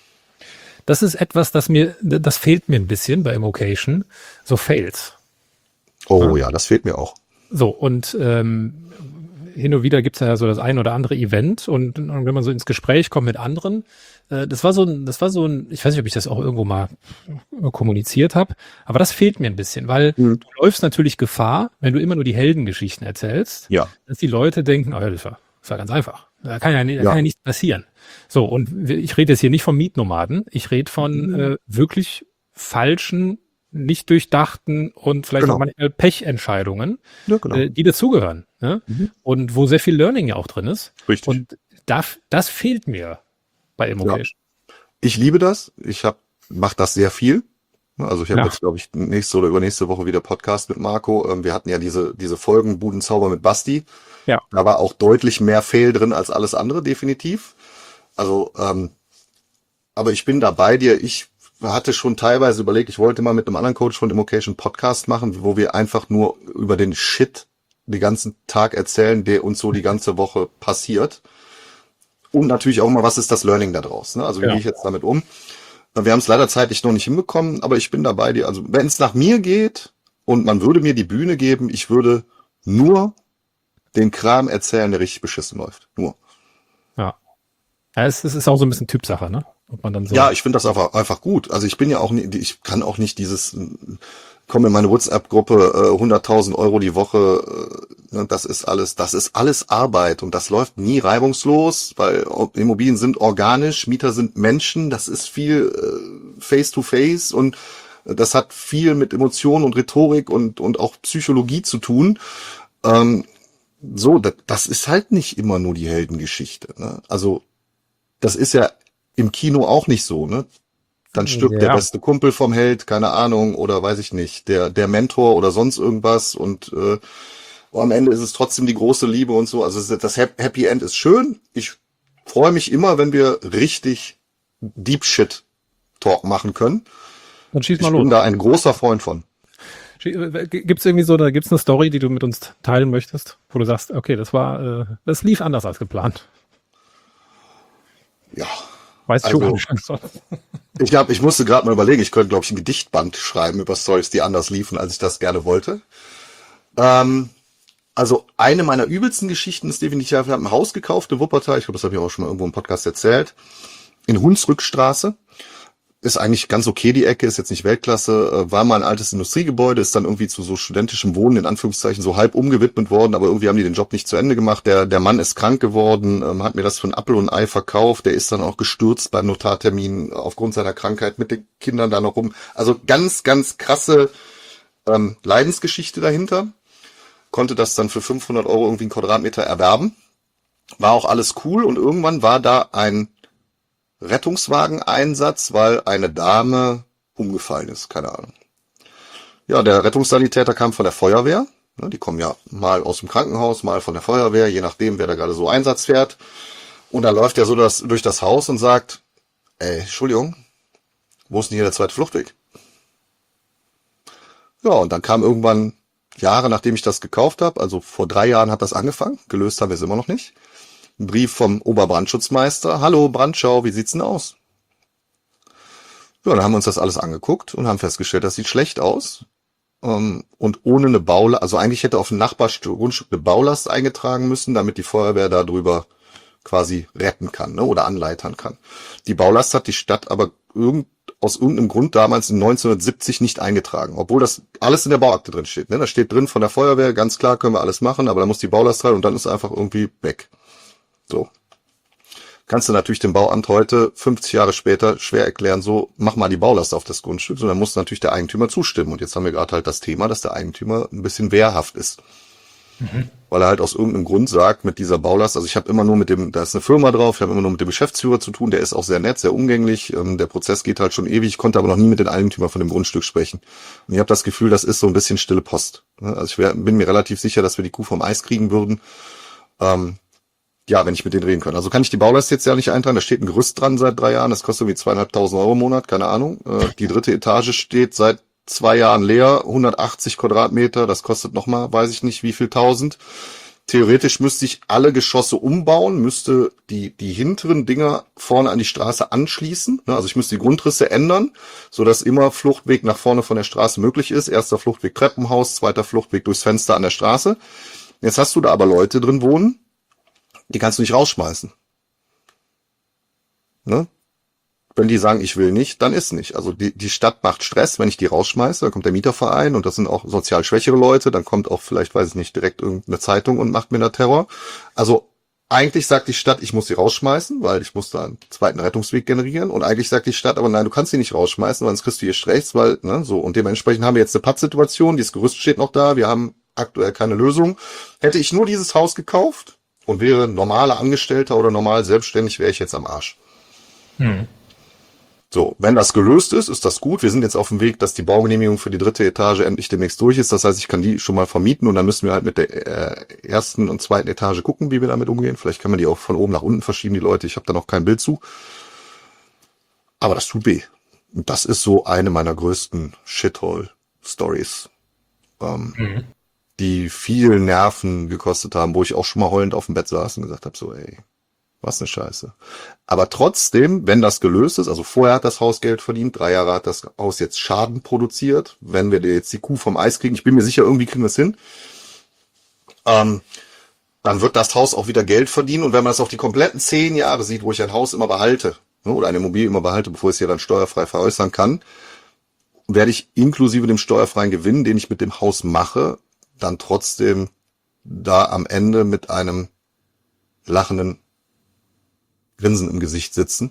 Das ist etwas, das mir, das fehlt mir ein bisschen bei Immocation, so Fails. Oh ja, das fehlt mir auch. So, und ähm, hin und wieder gibt's ja so das ein oder andere Event und, und wenn man so ins Gespräch kommt mit anderen, äh, das war so ein, das war so ein, ich weiß nicht, ob ich das auch irgendwo mal kommuniziert habe, aber das fehlt mir ein bisschen, weil Mhm. du läufst natürlich Gefahr, wenn du immer nur die Heldengeschichten erzählst, Ja. dass die Leute denken, oh ja, das war, das war ganz einfach. Da kann ja, da Ja. kann ja nichts passieren. So, und ich rede jetzt hier nicht von Mietnomaden, ich rede von Mhm. äh, wirklich falschen, nicht durchdachten und vielleicht Genau. auch manchmal Pechentscheidungen, Ja, genau. äh, die dazugehören. Ne? Mhm. Und wo sehr viel Learning ja auch drin ist. Richtig. Und das, das fehlt mir bei Immocation. Ich liebe das. Ich hab, mach das sehr viel. Also ich habe Ja. jetzt, glaube ich, nächste oder übernächste Woche wieder Podcast mit Marco. Ähm, Wir hatten ja diese, diese Folgen Budenzauber mit Basti. Ja. Da war auch deutlich mehr Fail drin als alles andere, definitiv. Also, ähm, aber ich bin da bei dir. Ich hatte schon teilweise überlegt, ich wollte mal mit einem anderen Coach von Immocation Podcast machen, wo wir einfach nur über den Shit den ganzen Tag erzählen, der uns so die ganze Woche passiert. Und natürlich auch mal, was ist das Learning da draus? Ne? Also wie Ja. gehe ich jetzt damit um? Wir haben es leider zeitlich noch nicht hinbekommen, aber ich bin dabei dir. Also wenn es nach mir geht und man würde mir die Bühne geben, ich würde nur den Kram erzählen, der richtig beschissen läuft. Nur. Ja. Ja, es, es ist auch so ein bisschen Typsache, ne? Ob man dann so. Ja, ich finde das einfach, einfach gut. Also ich bin ja auch nicht, ich kann auch nicht dieses, komme in meine WhatsApp-Gruppe, äh, hunderttausend Euro die Woche, äh, ne, das ist alles, das ist alles Arbeit und das läuft nie reibungslos, weil Immobilien sind organisch, Mieter sind Menschen, das ist viel äh, Face-to-Face und das hat viel mit Emotionen und Rhetorik und, und auch Psychologie zu tun. Ähm, so, das, das ist halt nicht immer nur die Heldengeschichte. Ne? Also das ist ja im Kino auch nicht so, ne? Dann stirbt Ja. der beste Kumpel vom Held, keine Ahnung, oder weiß ich nicht, der der Mentor oder sonst irgendwas und äh, am Ende ist es trotzdem die große Liebe und so. Also das Happy End ist schön. Ich freue mich immer, wenn wir richtig Deep Shit Talk machen können. Dann schieß Ich mal bin los. da ein großer Freund von. Gibt's irgendwie so, da gibt's eine Story, die du mit uns teilen möchtest, wo du sagst, okay, das war, äh, das lief anders als geplant. Ja. Weiß ich Also- auch schon. Ich hab, ich musste gerade mal überlegen, ich könnte, glaube ich, ein Gedichtband schreiben über Stories, die anders liefen, als ich das gerne wollte. Ähm, also eine meiner übelsten Geschichten ist definitiv, ich habe ein Haus gekauft in Wuppertal, ich glaube, das habe ich auch schon mal irgendwo im Podcast erzählt, in Hunsrückstraße. Ist eigentlich ganz okay, die Ecke, ist jetzt nicht Weltklasse, äh, war mal ein altes Industriegebäude, ist dann irgendwie zu so studentischem Wohnen, in Anführungszeichen, so halb umgewidmet worden, aber irgendwie haben die den Job nicht zu Ende gemacht. Der, der Mann ist krank geworden, ähm, hat mir das für ein Apfel und ein Ei verkauft, der ist dann auch gestürzt beim Notartermin aufgrund seiner Krankheit mit den Kindern da noch rum. Also ganz, ganz krasse ähm, Leidensgeschichte dahinter. Konnte das dann für fünfhundert Euro irgendwie einen Quadratmeter erwerben. War auch alles cool und irgendwann war da ein Rettungswageneinsatz, weil eine Dame umgefallen ist, keine Ahnung. Ja, der Rettungssanitäter kam von der Feuerwehr. Ne, die kommen ja mal aus dem Krankenhaus, mal von der Feuerwehr, je nachdem, wer da gerade so Einsatz fährt. Und dann läuft er so das, durch das Haus und sagt, ey, Entschuldigung, wo ist denn hier der zweite Fluchtweg? Ja, und dann kam irgendwann, Jahre nachdem ich das gekauft habe, also vor drei Jahren hat das angefangen, gelöst haben wir es immer noch nicht, ein Brief vom Oberbrandschutzmeister. Hallo Brandschau, wie sieht's denn aus? Ja, dann haben wir uns das alles angeguckt und haben festgestellt, das sieht schlecht aus. Ähm, und ohne eine Baulast, also eigentlich hätte auf dem Nachbargrundstück eine Baulast eingetragen müssen, damit die Feuerwehr da drüber quasi retten kann, ne, oder anleitern kann. Die Baulast hat die Stadt aber irgend, aus irgendeinem Grund damals in neunzehnhundertsiebzig nicht eingetragen, obwohl das alles in der Bauakte drin steht. Ne? Da steht drin von der Feuerwehr, ganz klar können wir alles machen, aber da muss die Baulast rein und dann ist einfach irgendwie weg. So. Kannst du natürlich dem Bauamt heute, fünfzig Jahre später, schwer erklären, so, mach mal die Baulast auf das Grundstück, sondern muss natürlich der Eigentümer zustimmen. Und jetzt haben wir gerade halt das Thema, dass der Eigentümer ein bisschen wehrhaft ist. Mhm. Weil er halt aus irgendeinem Grund sagt, mit dieser Baulast, also ich habe immer nur mit dem, da ist eine Firma drauf, ich habe immer nur mit dem Geschäftsführer zu tun, der ist auch sehr nett, sehr umgänglich, ähm, der Prozess geht halt schon ewig, ich konnte aber noch nie mit den Eigentümer von dem Grundstück sprechen. Und ich habe das Gefühl, das ist so ein bisschen stille Post. Also ich wär, bin mir relativ sicher, dass wir die Kuh vom Eis kriegen würden. Ähm, Ja, wenn ich mit denen reden kann. Also kann ich die Baulast jetzt ja nicht eintragen. Da steht ein Gerüst dran seit drei Jahren. Das kostet irgendwie zweieinhalbtausend Euro im Monat. Keine Ahnung. Äh, die dritte Etage steht seit zwei Jahren leer. hundertachtzig Quadratmeter. Das kostet nochmal, weiß ich nicht, wie viel tausend. Theoretisch müsste ich alle Geschosse umbauen, müsste die, die hinteren Dinger vorne an die Straße anschließen. Also ich müsste die Grundrisse ändern, sodass immer Fluchtweg nach vorne von der Straße möglich ist. Erster Fluchtweg Treppenhaus, zweiter Fluchtweg durchs Fenster an der Straße. Jetzt hast du da aber Leute drin wohnen, die kannst du nicht rausschmeißen. Ne? Wenn die sagen, ich will nicht, dann ist nicht. Also die, die Stadt macht Stress, wenn ich die rausschmeiße, dann kommt der Mieterverein und das sind auch sozial schwächere Leute, dann kommt auch vielleicht, weiß ich nicht, direkt irgendeine Zeitung und macht mir da Terror. Also eigentlich sagt die Stadt, ich muss sie rausschmeißen, weil ich muss da einen zweiten Rettungsweg generieren. Und eigentlich sagt die Stadt, aber nein, du kannst sie nicht rausschmeißen, weil sonst kriegst du hier Stress, weil, ne, so. Und dementsprechend haben wir jetzt eine Pattsituation, dieses Gerüst steht noch da, wir haben aktuell keine Lösung. Hätte ich nur dieses Haus gekauft und wäre normaler Angestellter oder normal selbstständig, wäre ich jetzt am Arsch. Hm. So, wenn das gelöst ist, ist das gut. Wir sind jetzt auf dem Weg, dass die Baugenehmigung für die dritte Etage endlich demnächst durch ist. Das heißt, ich kann die schon mal vermieten und dann müssen wir halt mit der äh, ersten und zweiten Etage gucken, wie wir damit umgehen. Vielleicht kann man die auch von oben nach unten verschieben, die Leute. Ich habe da noch kein Bild zu. Aber das tut weh. Und das ist so eine meiner größten Shithole-Stories, ähm, mhm. die viel Nerven gekostet haben, wo ich auch schon mal heulend auf dem Bett saß und gesagt habe, so ey, was eine Scheiße. Aber trotzdem, wenn das gelöst ist, also vorher hat das Haus Geld verdient, drei Jahre hat das Haus jetzt Schaden produziert, wenn wir jetzt die Kuh vom Eis kriegen, ich bin mir sicher, irgendwie kriegen wir es hin, ähm, dann wird das Haus auch wieder Geld verdienen. Und wenn man das auf die kompletten zehn Jahre sieht, wo ich ein Haus immer behalte, ne, oder eine Immobilie immer behalte, bevor ich es hier dann steuerfrei veräußern kann, werde ich inklusive dem steuerfreien Gewinn, den ich mit dem Haus mache, dann trotzdem da am Ende mit einem lachenden Grinsen im Gesicht sitzen,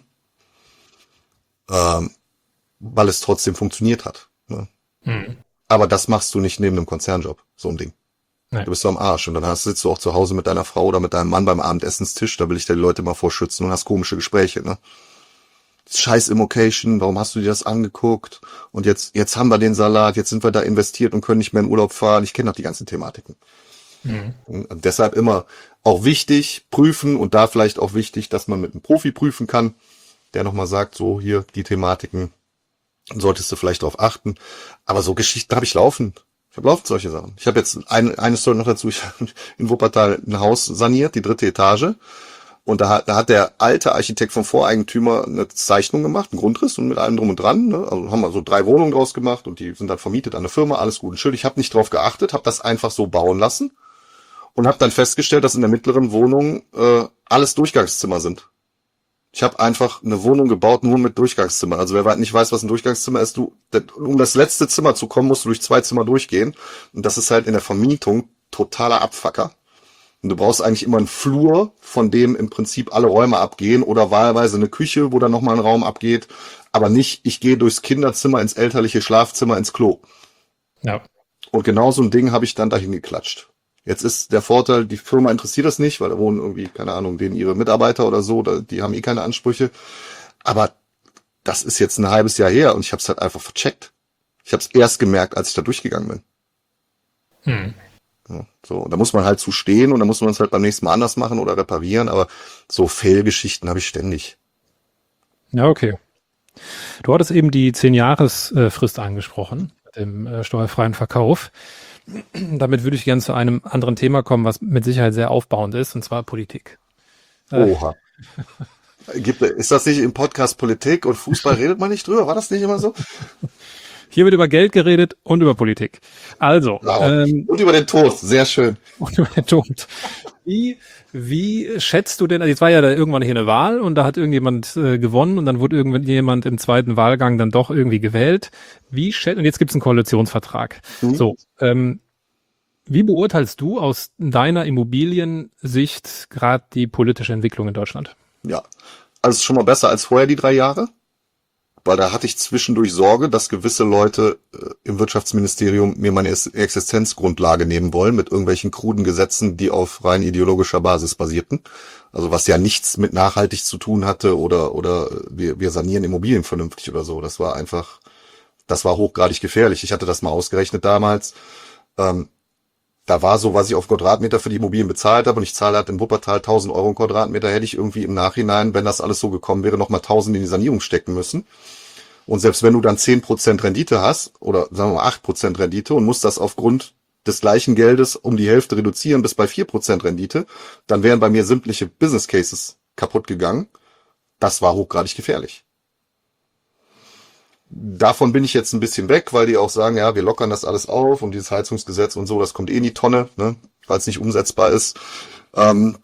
ähm, weil es trotzdem funktioniert hat. Ne? Hm. Aber das machst du nicht neben einem Konzernjob, so ein Ding. Nein. Du bist so am Arsch und dann hast, sitzt du auch zu Hause mit deiner Frau oder mit deinem Mann beim Abendessenstisch, da will ich dir die Leute mal vorschützen und hast komische Gespräche. Ne? Scheiß Immocation, warum hast du dir das angeguckt? Und jetzt jetzt haben wir den Salat, jetzt sind wir da investiert und können nicht mehr in Urlaub fahren. Ich kenne doch die ganzen Thematiken. Mhm. Und deshalb immer auch wichtig, prüfen und da vielleicht auch wichtig, dass man mit einem Profi prüfen kann, der nochmal sagt, so hier die Thematiken, solltest du vielleicht drauf achten. Aber so Geschichten habe ich laufend. Ich habe laufend solche Sachen. Ich habe jetzt eine, eine Story noch dazu, ich habe in Wuppertal ein Haus saniert, die dritte Etage. Und da hat, da hat der alte Architekt vom Voreigentümer eine Zeichnung gemacht, einen Grundriss und mit allem drum und dran. Ne? Also haben wir so drei Wohnungen draus gemacht und die sind dann vermietet an eine Firma, alles gut und schön. Ich habe nicht drauf geachtet, habe das einfach so bauen lassen. Und habe dann festgestellt, dass in der mittleren Wohnung äh, alles Durchgangszimmer sind. Ich habe einfach eine Wohnung gebaut, nur mit Durchgangszimmer. Also wer nicht weiß, was ein Durchgangszimmer ist, du, um das letzte Zimmer zu kommen, musst du durch zwei Zimmer durchgehen. Und das ist halt in der Vermietung totaler Abfucker. Und du brauchst eigentlich immer einen Flur, von dem im Prinzip alle Räume abgehen oder wahlweise eine Küche, wo dann nochmal ein Raum abgeht. Aber nicht, ich gehe durchs Kinderzimmer, ins elterliche Schlafzimmer, ins Klo. Ja. Und genau so ein Ding habe ich dann dahin geklatscht. Jetzt ist der Vorteil, die Firma interessiert das nicht, weil da wohnen irgendwie, keine Ahnung, denen ihre Mitarbeiter oder so, die haben eh keine Ansprüche. Aber das ist jetzt ein halbes Jahr her und ich habe es halt einfach vercheckt. Ich habe es erst gemerkt, als ich da durchgegangen bin. Hm. Ja, so, da muss man halt zu stehen und dann muss man es halt beim nächsten Mal anders machen oder reparieren, aber so Fail-Geschichten habe ich ständig. Ja, okay. Du hattest eben die zehn-Jahres-Frist angesprochen, mit dem äh, steuerfreien Verkauf. Damit würde ich gerne zu einem anderen Thema kommen, was mit Sicherheit sehr aufbauend ist, und zwar Politik. Oha. Gibt, ist das nicht im Podcast Politik und Fußball redet man nicht drüber? War das nicht immer so? Hier wird über Geld geredet und über Politik. Also. Ja, ähm, und über den Tod, sehr schön. Und über den Tod. Wie, wie schätzt du denn, also jetzt war ja da irgendwann hier eine Wahl und da hat irgendjemand äh, gewonnen und dann wurde irgendjemand im zweiten Wahlgang dann doch irgendwie gewählt. Wie schätzt, und jetzt gibt es einen Koalitionsvertrag. Mhm. So, ähm, wie beurteilst du aus deiner Immobiliensicht gerade die politische Entwicklung in Deutschland? Ja, also schon mal besser als vorher die drei Jahre. Weil da hatte ich zwischendurch Sorge, dass gewisse Leute äh, im Wirtschaftsministerium mir meine Existenzgrundlage nehmen wollen mit irgendwelchen kruden Gesetzen, die auf rein ideologischer Basis basierten. Also was ja nichts mit nachhaltig zu tun hatte oder oder wir, wir sanieren Immobilien vernünftig oder so. Das war einfach, das war hochgradig gefährlich. Ich hatte das mal ausgerechnet damals. Ähm, da war so, was ich auf Quadratmeter für die Immobilien bezahlt habe und ich zahle halt in Wuppertal tausend Euro im Quadratmeter, hätte ich irgendwie im Nachhinein, wenn das alles so gekommen wäre, nochmal tausend in die Sanierung stecken müssen. Und selbst wenn du dann zehn Prozent Rendite hast, oder sagen wir mal acht Prozent Rendite und musst das aufgrund des gleichen Geldes um die Hälfte reduzieren bis bei vier Prozent Rendite, dann wären bei mir sämtliche Business Cases kaputt gegangen. Das war hochgradig gefährlich. davon bin ich jetzt ein bisschen weg, weil die auch sagen, ja, wir lockern das alles auf und dieses Heizungsgesetz und so, das kommt eh in die Tonne, ne, weil es nicht umsetzbar ist. Ähm,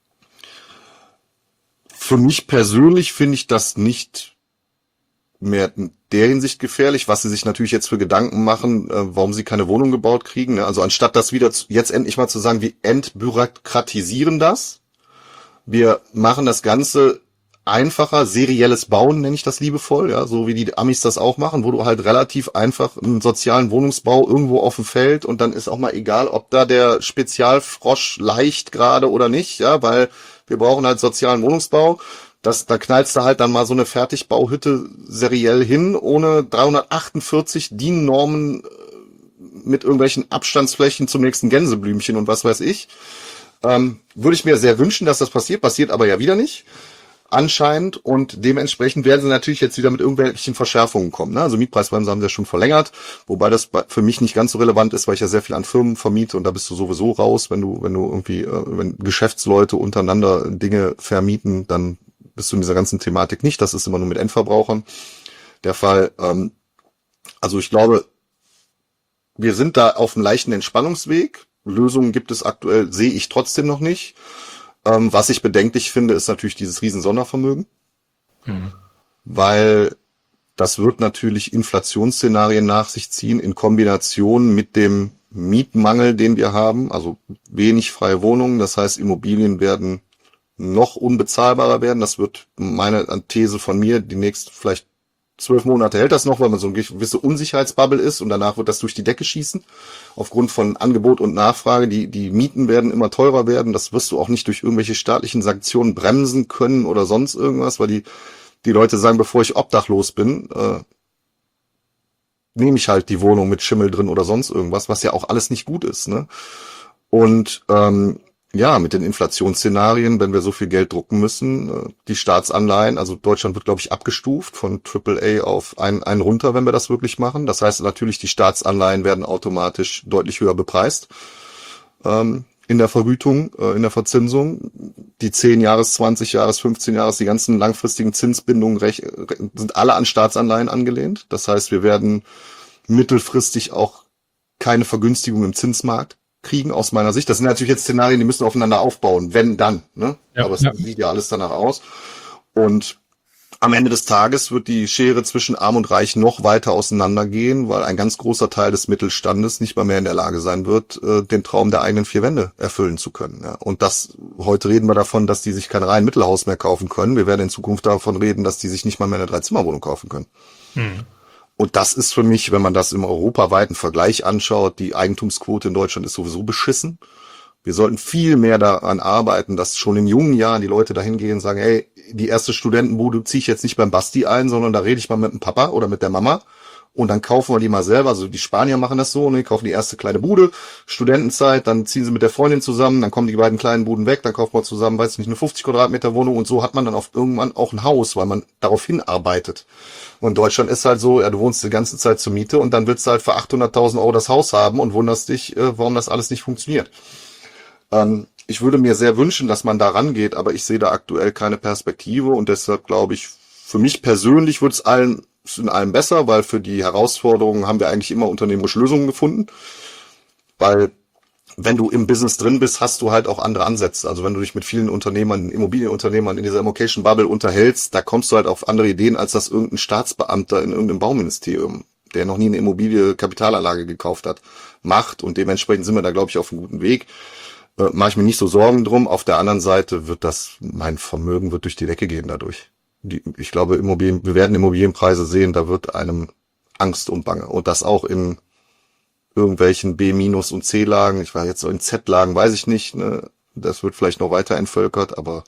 für mich persönlich finde ich das nicht mehr in der Hinsicht gefährlich, was sie sich natürlich jetzt für Gedanken machen, äh, warum sie keine Wohnung gebaut kriegen. Ne? Also anstatt das wieder zu, jetzt endlich mal zu sagen, wir entbürokratisieren das, wir machen das Ganze einfacher, serielles Bauen nenne ich das liebevoll, ja, so wie die Amis das auch machen, wo du halt relativ einfach einen sozialen Wohnungsbau irgendwo auf dem Feld und dann ist auch mal egal, ob da der Spezialfrosch leicht gerade oder nicht, ja, weil wir brauchen halt sozialen Wohnungsbau. Das, da knallst du halt dann mal so eine Fertigbauhütte seriell hin, ohne dreihundertachtundvierzig D I N-Normen mit irgendwelchen Abstandsflächen zum nächsten Gänseblümchen und was weiß ich. Ähm, würde ich mir sehr wünschen, dass das passiert, passiert aber ja wieder nicht. Anscheinend, und dementsprechend werden sie natürlich jetzt wieder mit irgendwelchen Verschärfungen kommen. Ne? Also Mietpreisbremse haben sie ja schon verlängert, wobei das für mich nicht ganz so relevant ist, weil ich ja sehr viel an Firmen vermiete und da bist du sowieso raus, wenn du, wenn du irgendwie, äh, wenn Geschäftsleute untereinander Dinge vermieten, dann bist du in dieser ganzen Thematik nicht. Das ist immer nur mit Endverbrauchern der Fall. Ähm, also ich glaube, wir sind da auf einem leichten Entspannungsweg. Lösungen gibt es aktuell, sehe ich trotzdem noch nicht. Ähm, was ich bedenklich finde, ist natürlich dieses riesen Sondervermögen, mhm. weil das wird natürlich Inflationsszenarien nach sich ziehen in Kombination mit dem Mietmangel, den wir haben, also wenig freie Wohnungen. Das heißt, Immobilien werden noch unbezahlbarer werden. Das wird meine These von mir, die nächsten vielleicht zwölf Monate hält das noch, weil man so eine gewisse Unsicherheitsbubble ist und danach wird das durch die Decke schießen. Aufgrund von Angebot und Nachfrage. Die, die Mieten werden immer teurer werden. Das wirst du auch nicht durch irgendwelche staatlichen Sanktionen bremsen können oder sonst irgendwas, weil die, die Leute sagen, bevor ich obdachlos bin, äh, nehme ich halt die Wohnung mit Schimmel drin oder sonst irgendwas, was ja auch alles nicht gut ist, ne? Und, ähm, ja, mit den Inflationsszenarien, wenn wir so viel Geld drucken müssen, die Staatsanleihen, also Deutschland wird, glaube ich, abgestuft von Triple A auf ein, ein runter, wenn wir das wirklich machen. Das heißt natürlich, die Staatsanleihen werden automatisch deutlich höher bepreist ähm, in der Vergütung, äh, in der Verzinsung. Die zehn Jahres, zwanzig Jahres, fünfzehn Jahres, die ganzen langfristigen Zinsbindungen rech- sind alle an Staatsanleihen angelehnt. Das heißt, wir werden mittelfristig auch keine Vergünstigung im Zinsmarkt kriegen, aus meiner Sicht. Das sind natürlich jetzt Szenarien, die müssen aufeinander aufbauen, wenn dann, ne? Ja, aber es ja. sieht ja alles danach aus. Und am Ende des Tages wird die Schere zwischen Arm und Reich noch weiter auseinandergehen, weil ein ganz großer Teil des Mittelstandes nicht mal mehr in der Lage sein wird, den Traum der eigenen vier Wände erfüllen zu können. Ja. Und das, heute reden wir davon, dass die sich kein rein Mittelhaus mehr kaufen können. Wir werden in Zukunft davon reden, dass die sich nicht mal mehr eine Dreizimmerwohnung kaufen können. Hm. Und das ist für mich, wenn man das im europaweiten Vergleich anschaut, die Eigentumsquote in Deutschland ist sowieso beschissen. Wir sollten viel mehr daran arbeiten, dass schon in jungen Jahren die Leute dahin gehen und sagen, hey, die erste Studentenbude ziehe ich jetzt nicht beim Basti ein, sondern da rede ich mal mit dem Papa oder mit der Mama und dann kaufen wir die mal selber. Also die Spanier machen das so, ne, die kaufen die erste kleine Bude, Studentenzeit, dann ziehen sie mit der Freundin zusammen, dann kommen die beiden kleinen Buden weg, dann kaufen wir zusammen, weiß nicht, eine fünfzig Quadratmeter Wohnung und so hat man dann auf irgendwann auch ein Haus, weil man darauf hinarbeitet. Und in Deutschland ist halt so, ja, du wohnst die ganze Zeit zur Miete und dann willst du halt für achthunderttausend Euro das Haus haben und wunderst dich, äh, warum das alles nicht funktioniert. Ähm, ich würde mir sehr wünschen, dass man da rangeht, aber ich sehe da aktuell keine Perspektive und deshalb glaube ich, für mich persönlich wird es allen in allem besser, weil für die Herausforderungen haben wir eigentlich immer unternehmerische Lösungen gefunden, weil wenn du im Business drin bist, hast du halt auch andere Ansätze. Also wenn du dich mit vielen Unternehmern, Immobilienunternehmern in dieser Immocation Bubble unterhältst, da kommst du halt auf andere Ideen, als das irgendein Staatsbeamter in irgendeinem Bauministerium, der noch nie eine Immobilie, Kapitalanlage gekauft hat, macht. Und dementsprechend sind wir da, glaube ich, auf einem guten Weg. Äh, mache ich mir nicht so Sorgen drum. Auf der anderen Seite wird das, mein Vermögen wird durch die Decke gehen dadurch. Die, ich glaube, Immobilien, wir werden Immobilienpreise sehen, da wird einem Angst und Bange. Und das auch in irgendwelchen B- und C-Lagen. Ich war jetzt so in Z-Lagen, weiß ich nicht. Ne? Das wird vielleicht noch weiter entvölkert, aber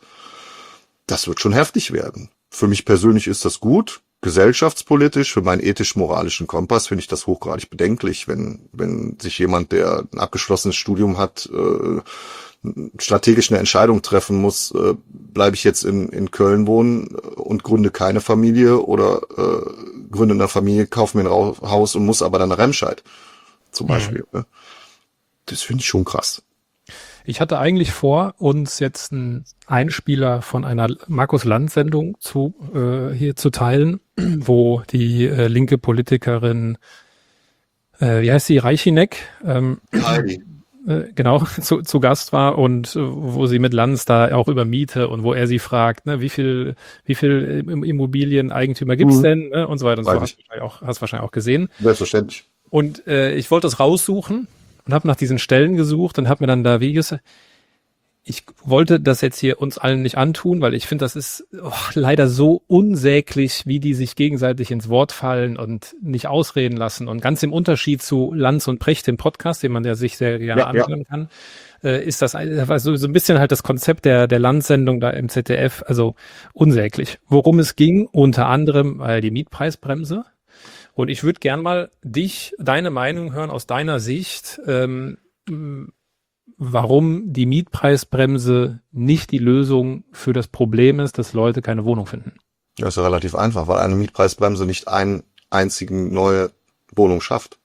das wird schon heftig werden. Für mich persönlich ist das gut. Gesellschaftspolitisch, für meinen ethisch-moralischen Kompass finde ich das hochgradig bedenklich, wenn wenn sich jemand, der ein abgeschlossenes Studium hat, äh, strategisch eine Entscheidung treffen muss, äh, bleibe ich jetzt in in Köln wohnen und gründe keine Familie oder äh, gründe eine Familie, kaufe mir ein Haus und muss aber dann nach Remscheid zum Beispiel. Mhm. Das finde ich schon krass. Ich hatte eigentlich vor, uns jetzt einen Einspieler von einer Markus-Land-Sendung zu äh, hier zu teilen, wo die äh, linke Politikerin, äh, wie heißt sie, Reichinek, ähm, Heidi. äh, genau, zu, zu Gast war und äh, wo sie mit Lanz da auch über Miete und wo er sie fragt, ne, wie viel, wie viel Immobilieneigentümer gibt's Mhm. denn, ne, und so weiter und so Weiß fort. Hast ich. du wahrscheinlich auch, hast wahrscheinlich auch gesehen. Selbstverständlich. Und äh, ich wollte das raussuchen und habe nach diesen Stellen gesucht und habe mir dann da Videos. Ich wollte das jetzt hier uns allen nicht antun, weil ich finde, das ist oh, leider so unsäglich, wie die sich gegenseitig ins Wort fallen und nicht ausreden lassen. Und ganz im Unterschied zu Lanz und Precht, dem Podcast, den man ja sich sehr gerne Ja, ja. anhören kann, äh, ist das also so ein bisschen halt das Konzept der der Lanz-Sendung da im Z D F, also unsäglich. Worum es ging, unter anderem äh, die Mietpreisbremse. Und ich würde gern mal dich, deine Meinung hören aus deiner Sicht, ähm, warum die Mietpreisbremse nicht die Lösung für das Problem ist, dass Leute keine Wohnung finden. Das ist ja relativ einfach, weil eine Mietpreisbremse nicht einen einzigen neue Wohnung schafft.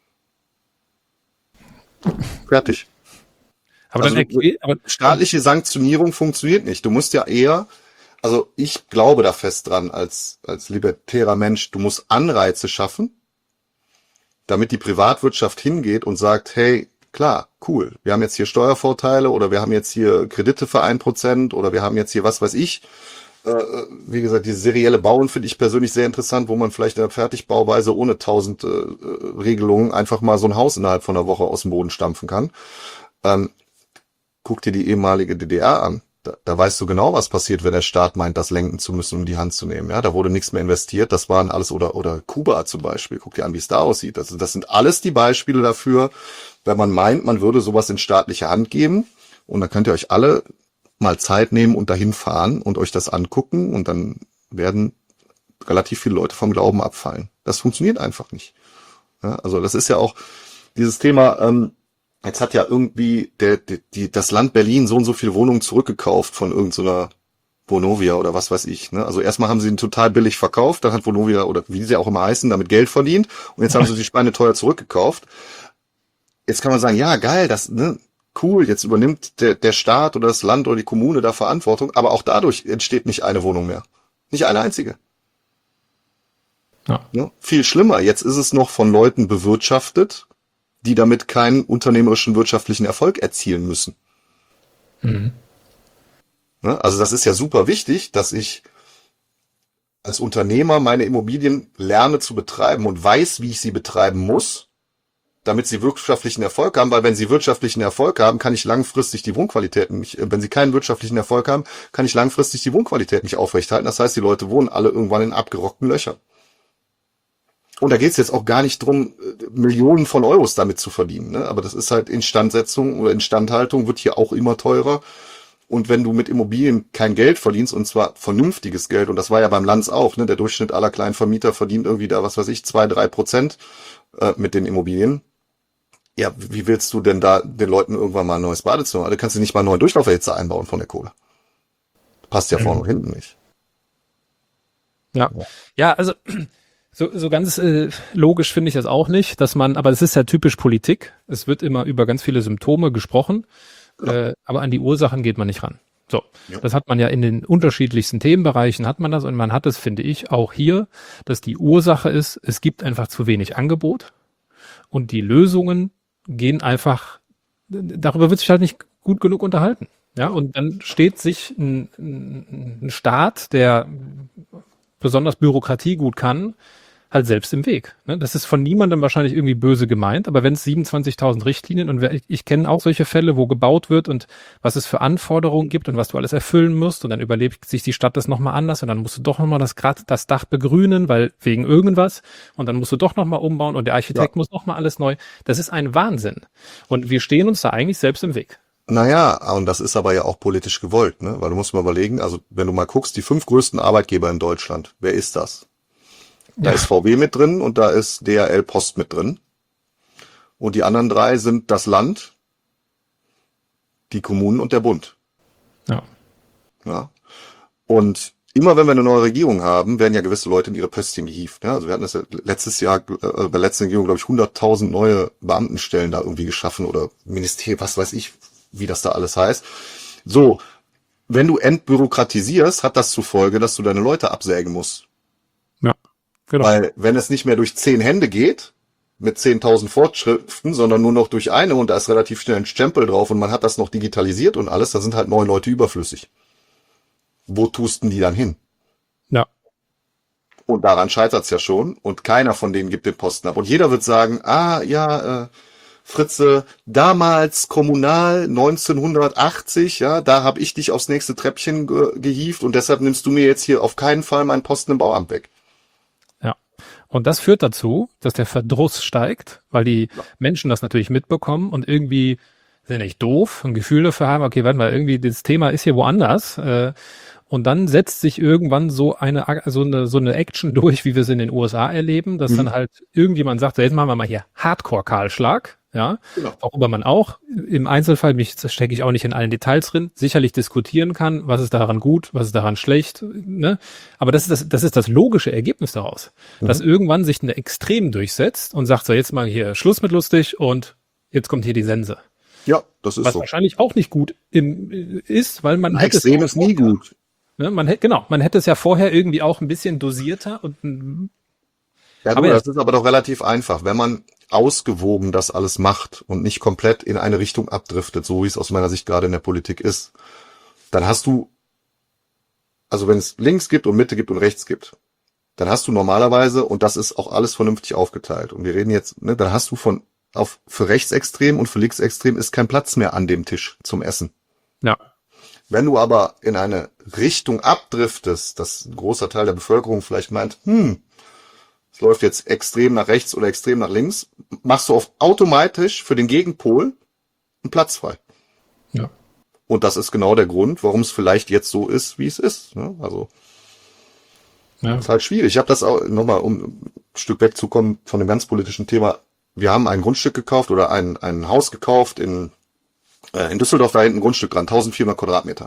Fertig. Aber Also dann erklär, aber, staatliche Sanktionierung funktioniert nicht. Du musst ja eher, also ich glaube da fest dran als, als libertärer Mensch, du musst Anreize schaffen, damit die Privatwirtschaft hingeht und sagt, hey, klar, cool, wir haben jetzt hier Steuervorteile oder wir haben jetzt hier Kredite für ein Prozent oder wir haben jetzt hier was weiß ich. Äh, wie gesagt, diese serielle Bauen finde ich persönlich sehr interessant, wo man vielleicht in der Fertigbauweise ohne tausend äh, Regelungen einfach mal so ein Haus innerhalb von einer Woche aus dem Boden stampfen kann. Ähm, guck dir die ehemalige D D R an. Da, da weißt du genau, was passiert, wenn der Staat meint, das lenken zu müssen, um die Hand zu nehmen. Ja, da wurde nichts mehr investiert. Das waren alles, oder, oder Kuba zum Beispiel. Guck dir an, wie es da aussieht. Das, das sind alles die Beispiele dafür, wenn man meint, man würde sowas in staatliche Hand geben. Und dann könnt ihr euch alle mal Zeit nehmen und dahin fahren und euch das angucken. Und dann werden relativ viele Leute vom Glauben abfallen. Das funktioniert einfach nicht. Ja, also das ist ja auch dieses Thema, ähm, jetzt hat ja irgendwie der, die, die, das Land Berlin so und so viele Wohnungen zurückgekauft von irgendeiner Vonovia oder was weiß ich. Ne? Also erstmal haben sie ihn total billig verkauft, dann hat Vonovia oder wie sie auch immer heißen, damit Geld verdient und jetzt haben sie die Schweine teuer zurückgekauft. Jetzt kann man sagen, ja geil, das ne, cool, jetzt übernimmt der, der Staat oder das Land oder die Kommune da Verantwortung, aber auch dadurch entsteht nicht eine Wohnung mehr. Nicht eine einzige. Ja. Ne? Viel schlimmer, jetzt ist es noch von Leuten bewirtschaftet, die damit keinen unternehmerischen wirtschaftlichen Erfolg erzielen müssen. Mhm. Ne? Also das ist ja super wichtig, dass ich als Unternehmer meine Immobilien lerne zu betreiben und weiß, wie ich sie betreiben muss, damit sie wirtschaftlichen Erfolg haben, weil wenn sie wirtschaftlichen Erfolg haben, kann ich langfristig die Wohnqualität nicht, wenn sie keinen wirtschaftlichen Erfolg haben, kann ich langfristig die Wohnqualität nicht aufrechthalten. Das heißt, die Leute wohnen alle irgendwann in abgerockten Löchern. Und da geht's jetzt auch gar nicht drum, Millionen von Euros damit zu verdienen. Ne? Aber das ist halt Instandsetzung oder Instandhaltung wird hier auch immer teurer. Und wenn du mit Immobilien kein Geld verdienst, und zwar vernünftiges Geld, und das war ja beim Lanz auch, ne? Der Durchschnitt aller kleinen Vermieter verdient irgendwie da, was weiß ich, zwei, drei Prozent äh, mit den Immobilien. Ja, wie willst du denn da den Leuten irgendwann mal ein neues Badezimmer? Also kannst du nicht mal einen neuen Durchlauferhitzer einbauen von der Kohle. Passt ja vorne und hinten nicht. Ja, ja, also so, so ganz äh, logisch finde ich das auch nicht, dass man, aber es ist ja typisch Politik. Es wird immer über ganz viele Symptome gesprochen, Ja. äh, aber an die Ursachen geht man nicht ran. So, Ja. das hat man ja in den unterschiedlichsten Themenbereichen hat man das und man hat es, finde ich, auch hier, dass die Ursache ist, es gibt einfach zu wenig Angebot und die Lösungen gehen einfach, darüber wird sich halt nicht gut genug unterhalten. Ja, und dann steht sich ein, ein, ein Staat, der besonders Bürokratie gut kann, halt selbst im Weg. Ne? Das ist von niemandem wahrscheinlich irgendwie böse gemeint, aber wenn es siebenundzwanzigtausend Richtlinien und ich, ich kenne auch solche Fälle, wo gebaut wird und was es für Anforderungen gibt und was du alles erfüllen musst und dann überlegt sich die Stadt das nochmal anders und dann musst du doch nochmal das, Grad, das Dach begrünen, weil wegen irgendwas und dann musst du doch nochmal umbauen und der Architekt Ja. muss nochmal alles neu. Das ist ein Wahnsinn. Und wir stehen uns da eigentlich selbst im Weg. Naja, und das ist aber ja auch politisch gewollt, ne? Weil du musst mal überlegen, also wenn du mal guckst, die fünf größten Arbeitgeber in Deutschland, wer ist das? Da Ja. ist V W mit drin und da ist D H L Post mit drin. Und die anderen drei sind das Land, die Kommunen und der Bund. Ja. Ja. Und immer wenn wir eine neue Regierung haben, werden ja gewisse Leute in ihre Pöstchen gehievt. Ja, also wir hatten das ja letztes Jahr, äh, bei der letzten Regierung, glaube ich, hunderttausend neue Beamtenstellen da irgendwie geschaffen oder Ministerium, was weiß ich, wie das da alles heißt. So, wenn du entbürokratisierst, hat das zur Folge, dass du deine Leute absägen musst. Ja, genau. Weil wenn es nicht mehr durch zehn Hände geht, mit zehntausend Vorschriften, sondern nur noch durch eine und da ist relativ schnell ein Stempel drauf und man hat das noch digitalisiert und alles, da sind halt neun Leute überflüssig. Wo tust denn die dann hin? Ja. Und daran scheitert's ja schon und keiner von denen gibt den Posten ab. Und jeder wird sagen, ah ja, äh, Fritze, damals kommunal neunzehnhundertachtzig, ja, da habe ich dich aufs nächste Treppchen ge- gehievt und deshalb nimmst du mir jetzt hier auf keinen Fall meinen Posten im Bauamt weg. Ja. Und das führt dazu, dass der Verdruss steigt, weil die Ja. Menschen das natürlich mitbekommen und irgendwie sind nicht doof, ein Gefühl dafür haben, okay, warte mal, irgendwie das Thema ist hier woanders. Äh, und dann setzt sich irgendwann so eine, so eine, so eine Action durch, wie wir es in den U S A erleben, dass Mhm. dann halt irgendjemand sagt, so, jetzt machen wir mal hier Hardcore-Kahlschlag. Ja, Genau. worüber man auch im Einzelfall, mich das stecke ich auch nicht in allen Details drin, sicherlich diskutieren kann, was ist daran gut, was ist daran schlecht, ne? Aber das ist das, das ist das logische Ergebnis daraus, Mhm. dass irgendwann sich eine Extrem durchsetzt und sagt so, jetzt mal hier Schluss mit lustig und jetzt kommt hier die Sense. Ja, das ist Was so. wahrscheinlich auch nicht gut im, ist, weil man Ein hätte es Extrem auch ist nie vorher, gut. ne? Man hätte, genau, man hätte es ja vorher irgendwie auch ein bisschen dosierter und mm, Ja, aber du, ja, das ist aber doch relativ einfach. Wenn man ausgewogen das alles macht und nicht komplett in eine Richtung abdriftet, so wie es aus meiner Sicht gerade in der Politik ist, dann hast du, also wenn es links gibt und Mitte gibt und rechts gibt, dann hast du normalerweise, und das ist auch alles vernünftig aufgeteilt, und wir reden jetzt, ne, dann hast du von, auf, für rechtsextrem und für linksextrem ist kein Platz mehr an dem Tisch zum Essen. ja, Wenn du aber in eine Richtung abdriftest, dass ein großer Teil der Bevölkerung vielleicht meint, hm, es läuft jetzt extrem nach rechts oder extrem nach links, machst du oft automatisch für den Gegenpol einen Platz frei. ja, Und das ist genau der Grund, warum es vielleicht jetzt so ist, wie es ist. Ne? Also ja, ist halt schwierig. Ich habe das auch, nochmal, um ein Stück wegzukommen von dem ganz politischen Thema. Wir haben ein Grundstück gekauft oder ein, ein Haus gekauft in, äh, in Düsseldorf, da hinten ein Grundstück dran, eintausendvierhundert Quadratmeter.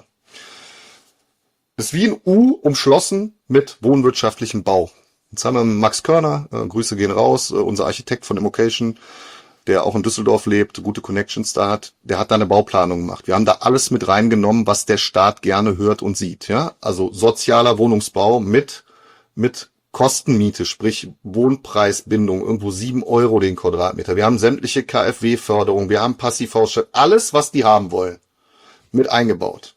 Ist wie ein U umschlossen mit wohnwirtschaftlichem Bau. Jetzt haben wir Max Körner, äh, Grüße gehen raus, äh, unser Architekt von Immocation, der auch in Düsseldorf lebt, gute Connections da hat, der hat da eine Bauplanung gemacht. Wir haben da alles mit reingenommen, was der Staat gerne hört und sieht. Ja, also sozialer Wohnungsbau mit mit Kostenmiete, sprich Wohnpreisbindung, irgendwo sieben Euro den Quadratmeter. Wir haben sämtliche K f W-Förderung, wir haben Passivhausstadt, alles, was die haben wollen, mit eingebaut.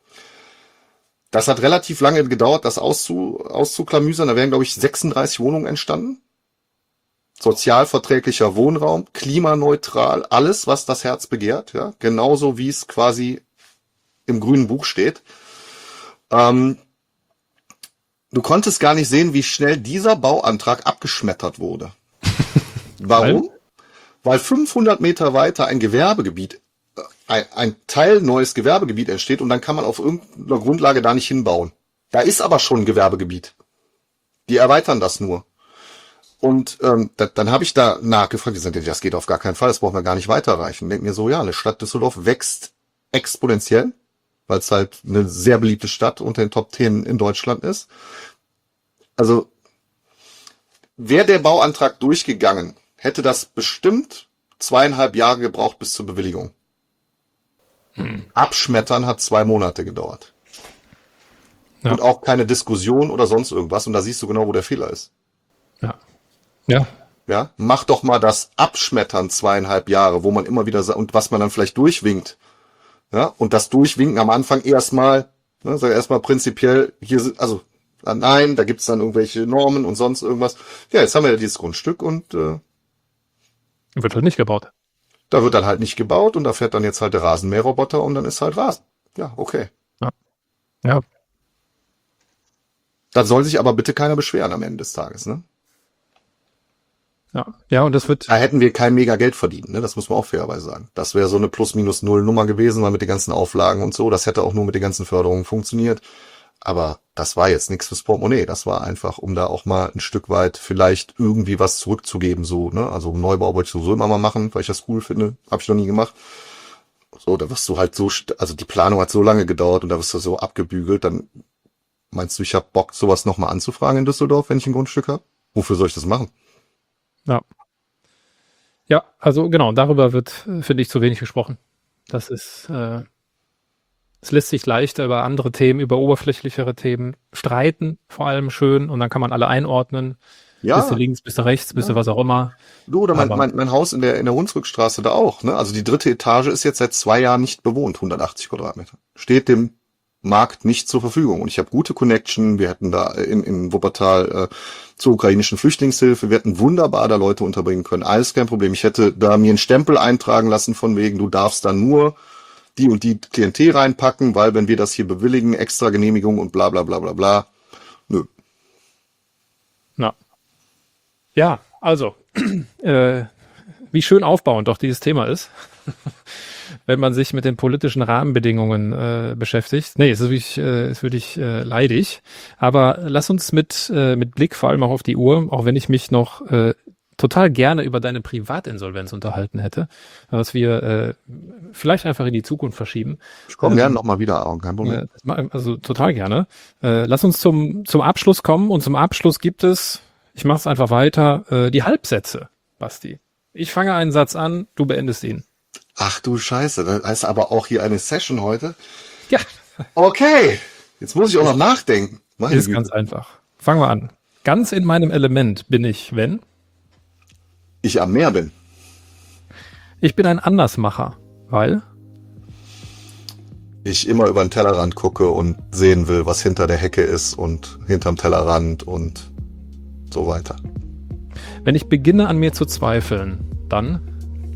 Das hat relativ lange gedauert, das auszu, auszuklamüsern. Da wären, glaube ich, sechsunddreißig Wohnungen entstanden. Sozialverträglicher Wohnraum, klimaneutral, alles, was das Herz begehrt, ja, genauso wie es quasi im grünen Buch steht. Ähm, du konntest gar nicht sehen, wie schnell dieser Bauantrag abgeschmettert wurde. Warum? Weil fünfhundert Meter weiter ein Gewerbegebiet, ein, ein Teil neues Gewerbegebiet entsteht und dann kann man auf irgendeiner Grundlage da nicht hinbauen. Da ist aber schon ein Gewerbegebiet. Die erweitern das nur. Und ähm, da, dann habe ich da nachgefragt, die sagen, das geht auf gar keinen Fall, das brauchen wir gar nicht weiterreichen. Denke mir so, ja, eine Stadt Düsseldorf wächst exponentiell, weil es halt eine sehr beliebte Stadt unter den Top zehn in Deutschland ist. Also wäre der Bauantrag durchgegangen, hätte das bestimmt zweieinhalb Jahre gebraucht bis zur Bewilligung. Hm. Abschmettern hat zwei Monate gedauert. Ja. Und auch keine Diskussion oder sonst irgendwas. Und da siehst du genau, wo der Fehler ist. Ja. Ja. Ja, mach doch mal das Abschmettern zweieinhalb Jahre, wo man immer wieder, und was man dann vielleicht durchwinkt. Ja, und das Durchwinken am Anfang erstmal, ne, sag erstmal prinzipiell, hier sind, also, nein, da gibt's dann irgendwelche Normen und sonst irgendwas. Ja, jetzt haben wir ja dieses Grundstück und, äh, wird halt nicht gebaut. Da wird dann halt nicht gebaut und da fährt dann jetzt halt der Rasenmäherroboter und dann ist halt Rasen. Ja, okay. Ja. Ja. Dann soll sich aber bitte keiner beschweren am Ende des Tages, ne? Ja, ja, und das wird. Da hätten wir kein mega Geld verdient, ne? Das muss man auch fairerweise sagen. Das wäre so eine Plus-Minus-Null-Nummer gewesen, weil mit den ganzen Auflagen und so, das hätte auch nur mit den ganzen Förderungen funktioniert. Aber das war jetzt nichts fürs Portemonnaie. Das war einfach, um da auch mal ein Stück weit vielleicht irgendwie was zurückzugeben, so, ne? Also Neubau wollte ich sowieso immer mal machen, weil ich das cool finde. Habe ich noch nie gemacht. So, da wirst du halt so, also die Planung hat so lange gedauert und da wirst du so abgebügelt. Dann meinst du, ich habe Bock, sowas nochmal anzufragen in Düsseldorf, wenn ich ein Grundstück habe? Wofür soll ich das machen? Ja. Ja, also genau, darüber wird, finde ich, zu wenig gesprochen. Das ist, äh, es lässt sich leichter über andere Themen, über oberflächlichere Themen streiten, vor allem schön. Und dann kann man alle einordnen. Ja. Bist du links, bist du rechts, bist ja. du was auch immer. Du, oder mein, mein, mein Haus in der, in der Hunsrückstraße da auch, ne? Also die dritte Etage ist jetzt seit zwei Jahren nicht bewohnt, hundertachtzig Quadratmeter. Steht dem Markt nicht zur Verfügung. Und ich habe gute Connection. Wir hätten da in, in Wuppertal äh, zur ukrainischen Flüchtlingshilfe, wir hätten wunderbar da Leute unterbringen können. Alles kein Problem. Ich hätte da mir einen Stempel eintragen lassen von wegen, du darfst da nur die und die Klientel reinpacken, weil wenn wir das hier bewilligen, extra Genehmigung und bla bla bla bla bla. Nö. Na. Ja, also, äh, wie schön aufbauend doch dieses Thema ist. Wenn man sich mit den politischen Rahmenbedingungen äh, beschäftigt. Nee, es ist wirklich, äh, ist wirklich äh, leidig. Aber lass uns mit, äh, mit Blick vor allem auch auf die Uhr, auch wenn ich mich noch äh, total gerne über deine Privatinsolvenz unterhalten hätte, was wir äh, vielleicht einfach in die Zukunft verschieben. Ich komme ähm, gerne nochmal wieder, Aaron, kein Problem. Äh, also total gerne. Äh, lass uns zum, zum Abschluss kommen. Und zum Abschluss gibt es, ich mache es einfach weiter, äh, die Halbsätze, Basti. Ich fange einen Satz an, du beendest ihn. Ach du Scheiße, das heißt aber auch hier eine Session heute. Ja. Okay, jetzt muss ich auch noch nachdenken. Meine Ist Güte. ganz einfach. Fangen wir an. Ganz in meinem Element bin ich, wenn? Ich am Meer bin. Ich bin ein Andersmacher, weil? Ich immer über den Tellerrand gucke und sehen will, was hinter der Hecke ist und hinterm Tellerrand und so weiter. Wenn ich beginne an mir zu zweifeln, dann?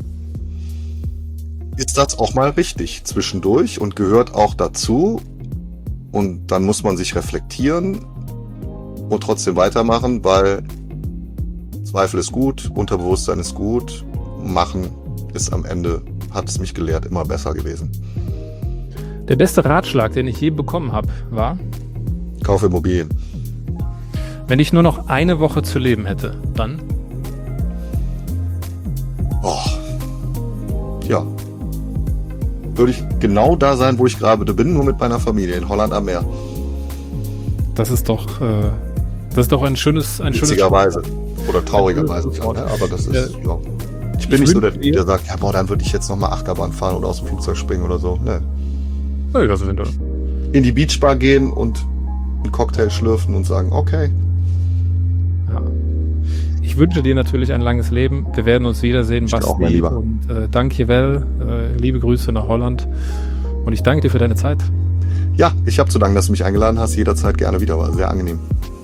Ist das auch mal richtig zwischendurch und gehört auch dazu. Und dann muss man sich reflektieren und trotzdem weitermachen, weil Zweifel ist gut, Unterbewusstsein ist gut, Machen ist am Ende, hat es mich gelehrt, immer besser gewesen. Der beste Ratschlag, den ich je bekommen habe, war? Kauf Immobilien. Wenn ich nur noch eine Woche zu leben hätte, dann? Oh. Ja. Würde ich genau da sein, wo ich gerade bin, nur mit meiner Familie in Holland am Meer. Das ist doch, äh, das ist doch ein schönes, ein schönes. Witzigerweise. Oder traurigerweise. Ja, ne? Aber das ist, ja. Ja. Ich bin ich nicht so der, der sagt, ja, boah, dann würde ich jetzt nochmal Achterbahn fahren oder aus dem Flugzeug springen oder so. Ne. Ja, das sind in die Beachbar gehen und einen Cocktail schlürfen und sagen, okay. Ja. Ich wünsche dir natürlich ein langes Leben. Wir werden uns wiedersehen, Ich Basti. auch, mein Lieber. Und äh, danke, Well. Äh, liebe Grüße nach Holland. Und ich danke dir für deine Zeit. Ja, ich habe zu danken, dass du mich eingeladen hast. Jederzeit gerne wieder. War sehr angenehm.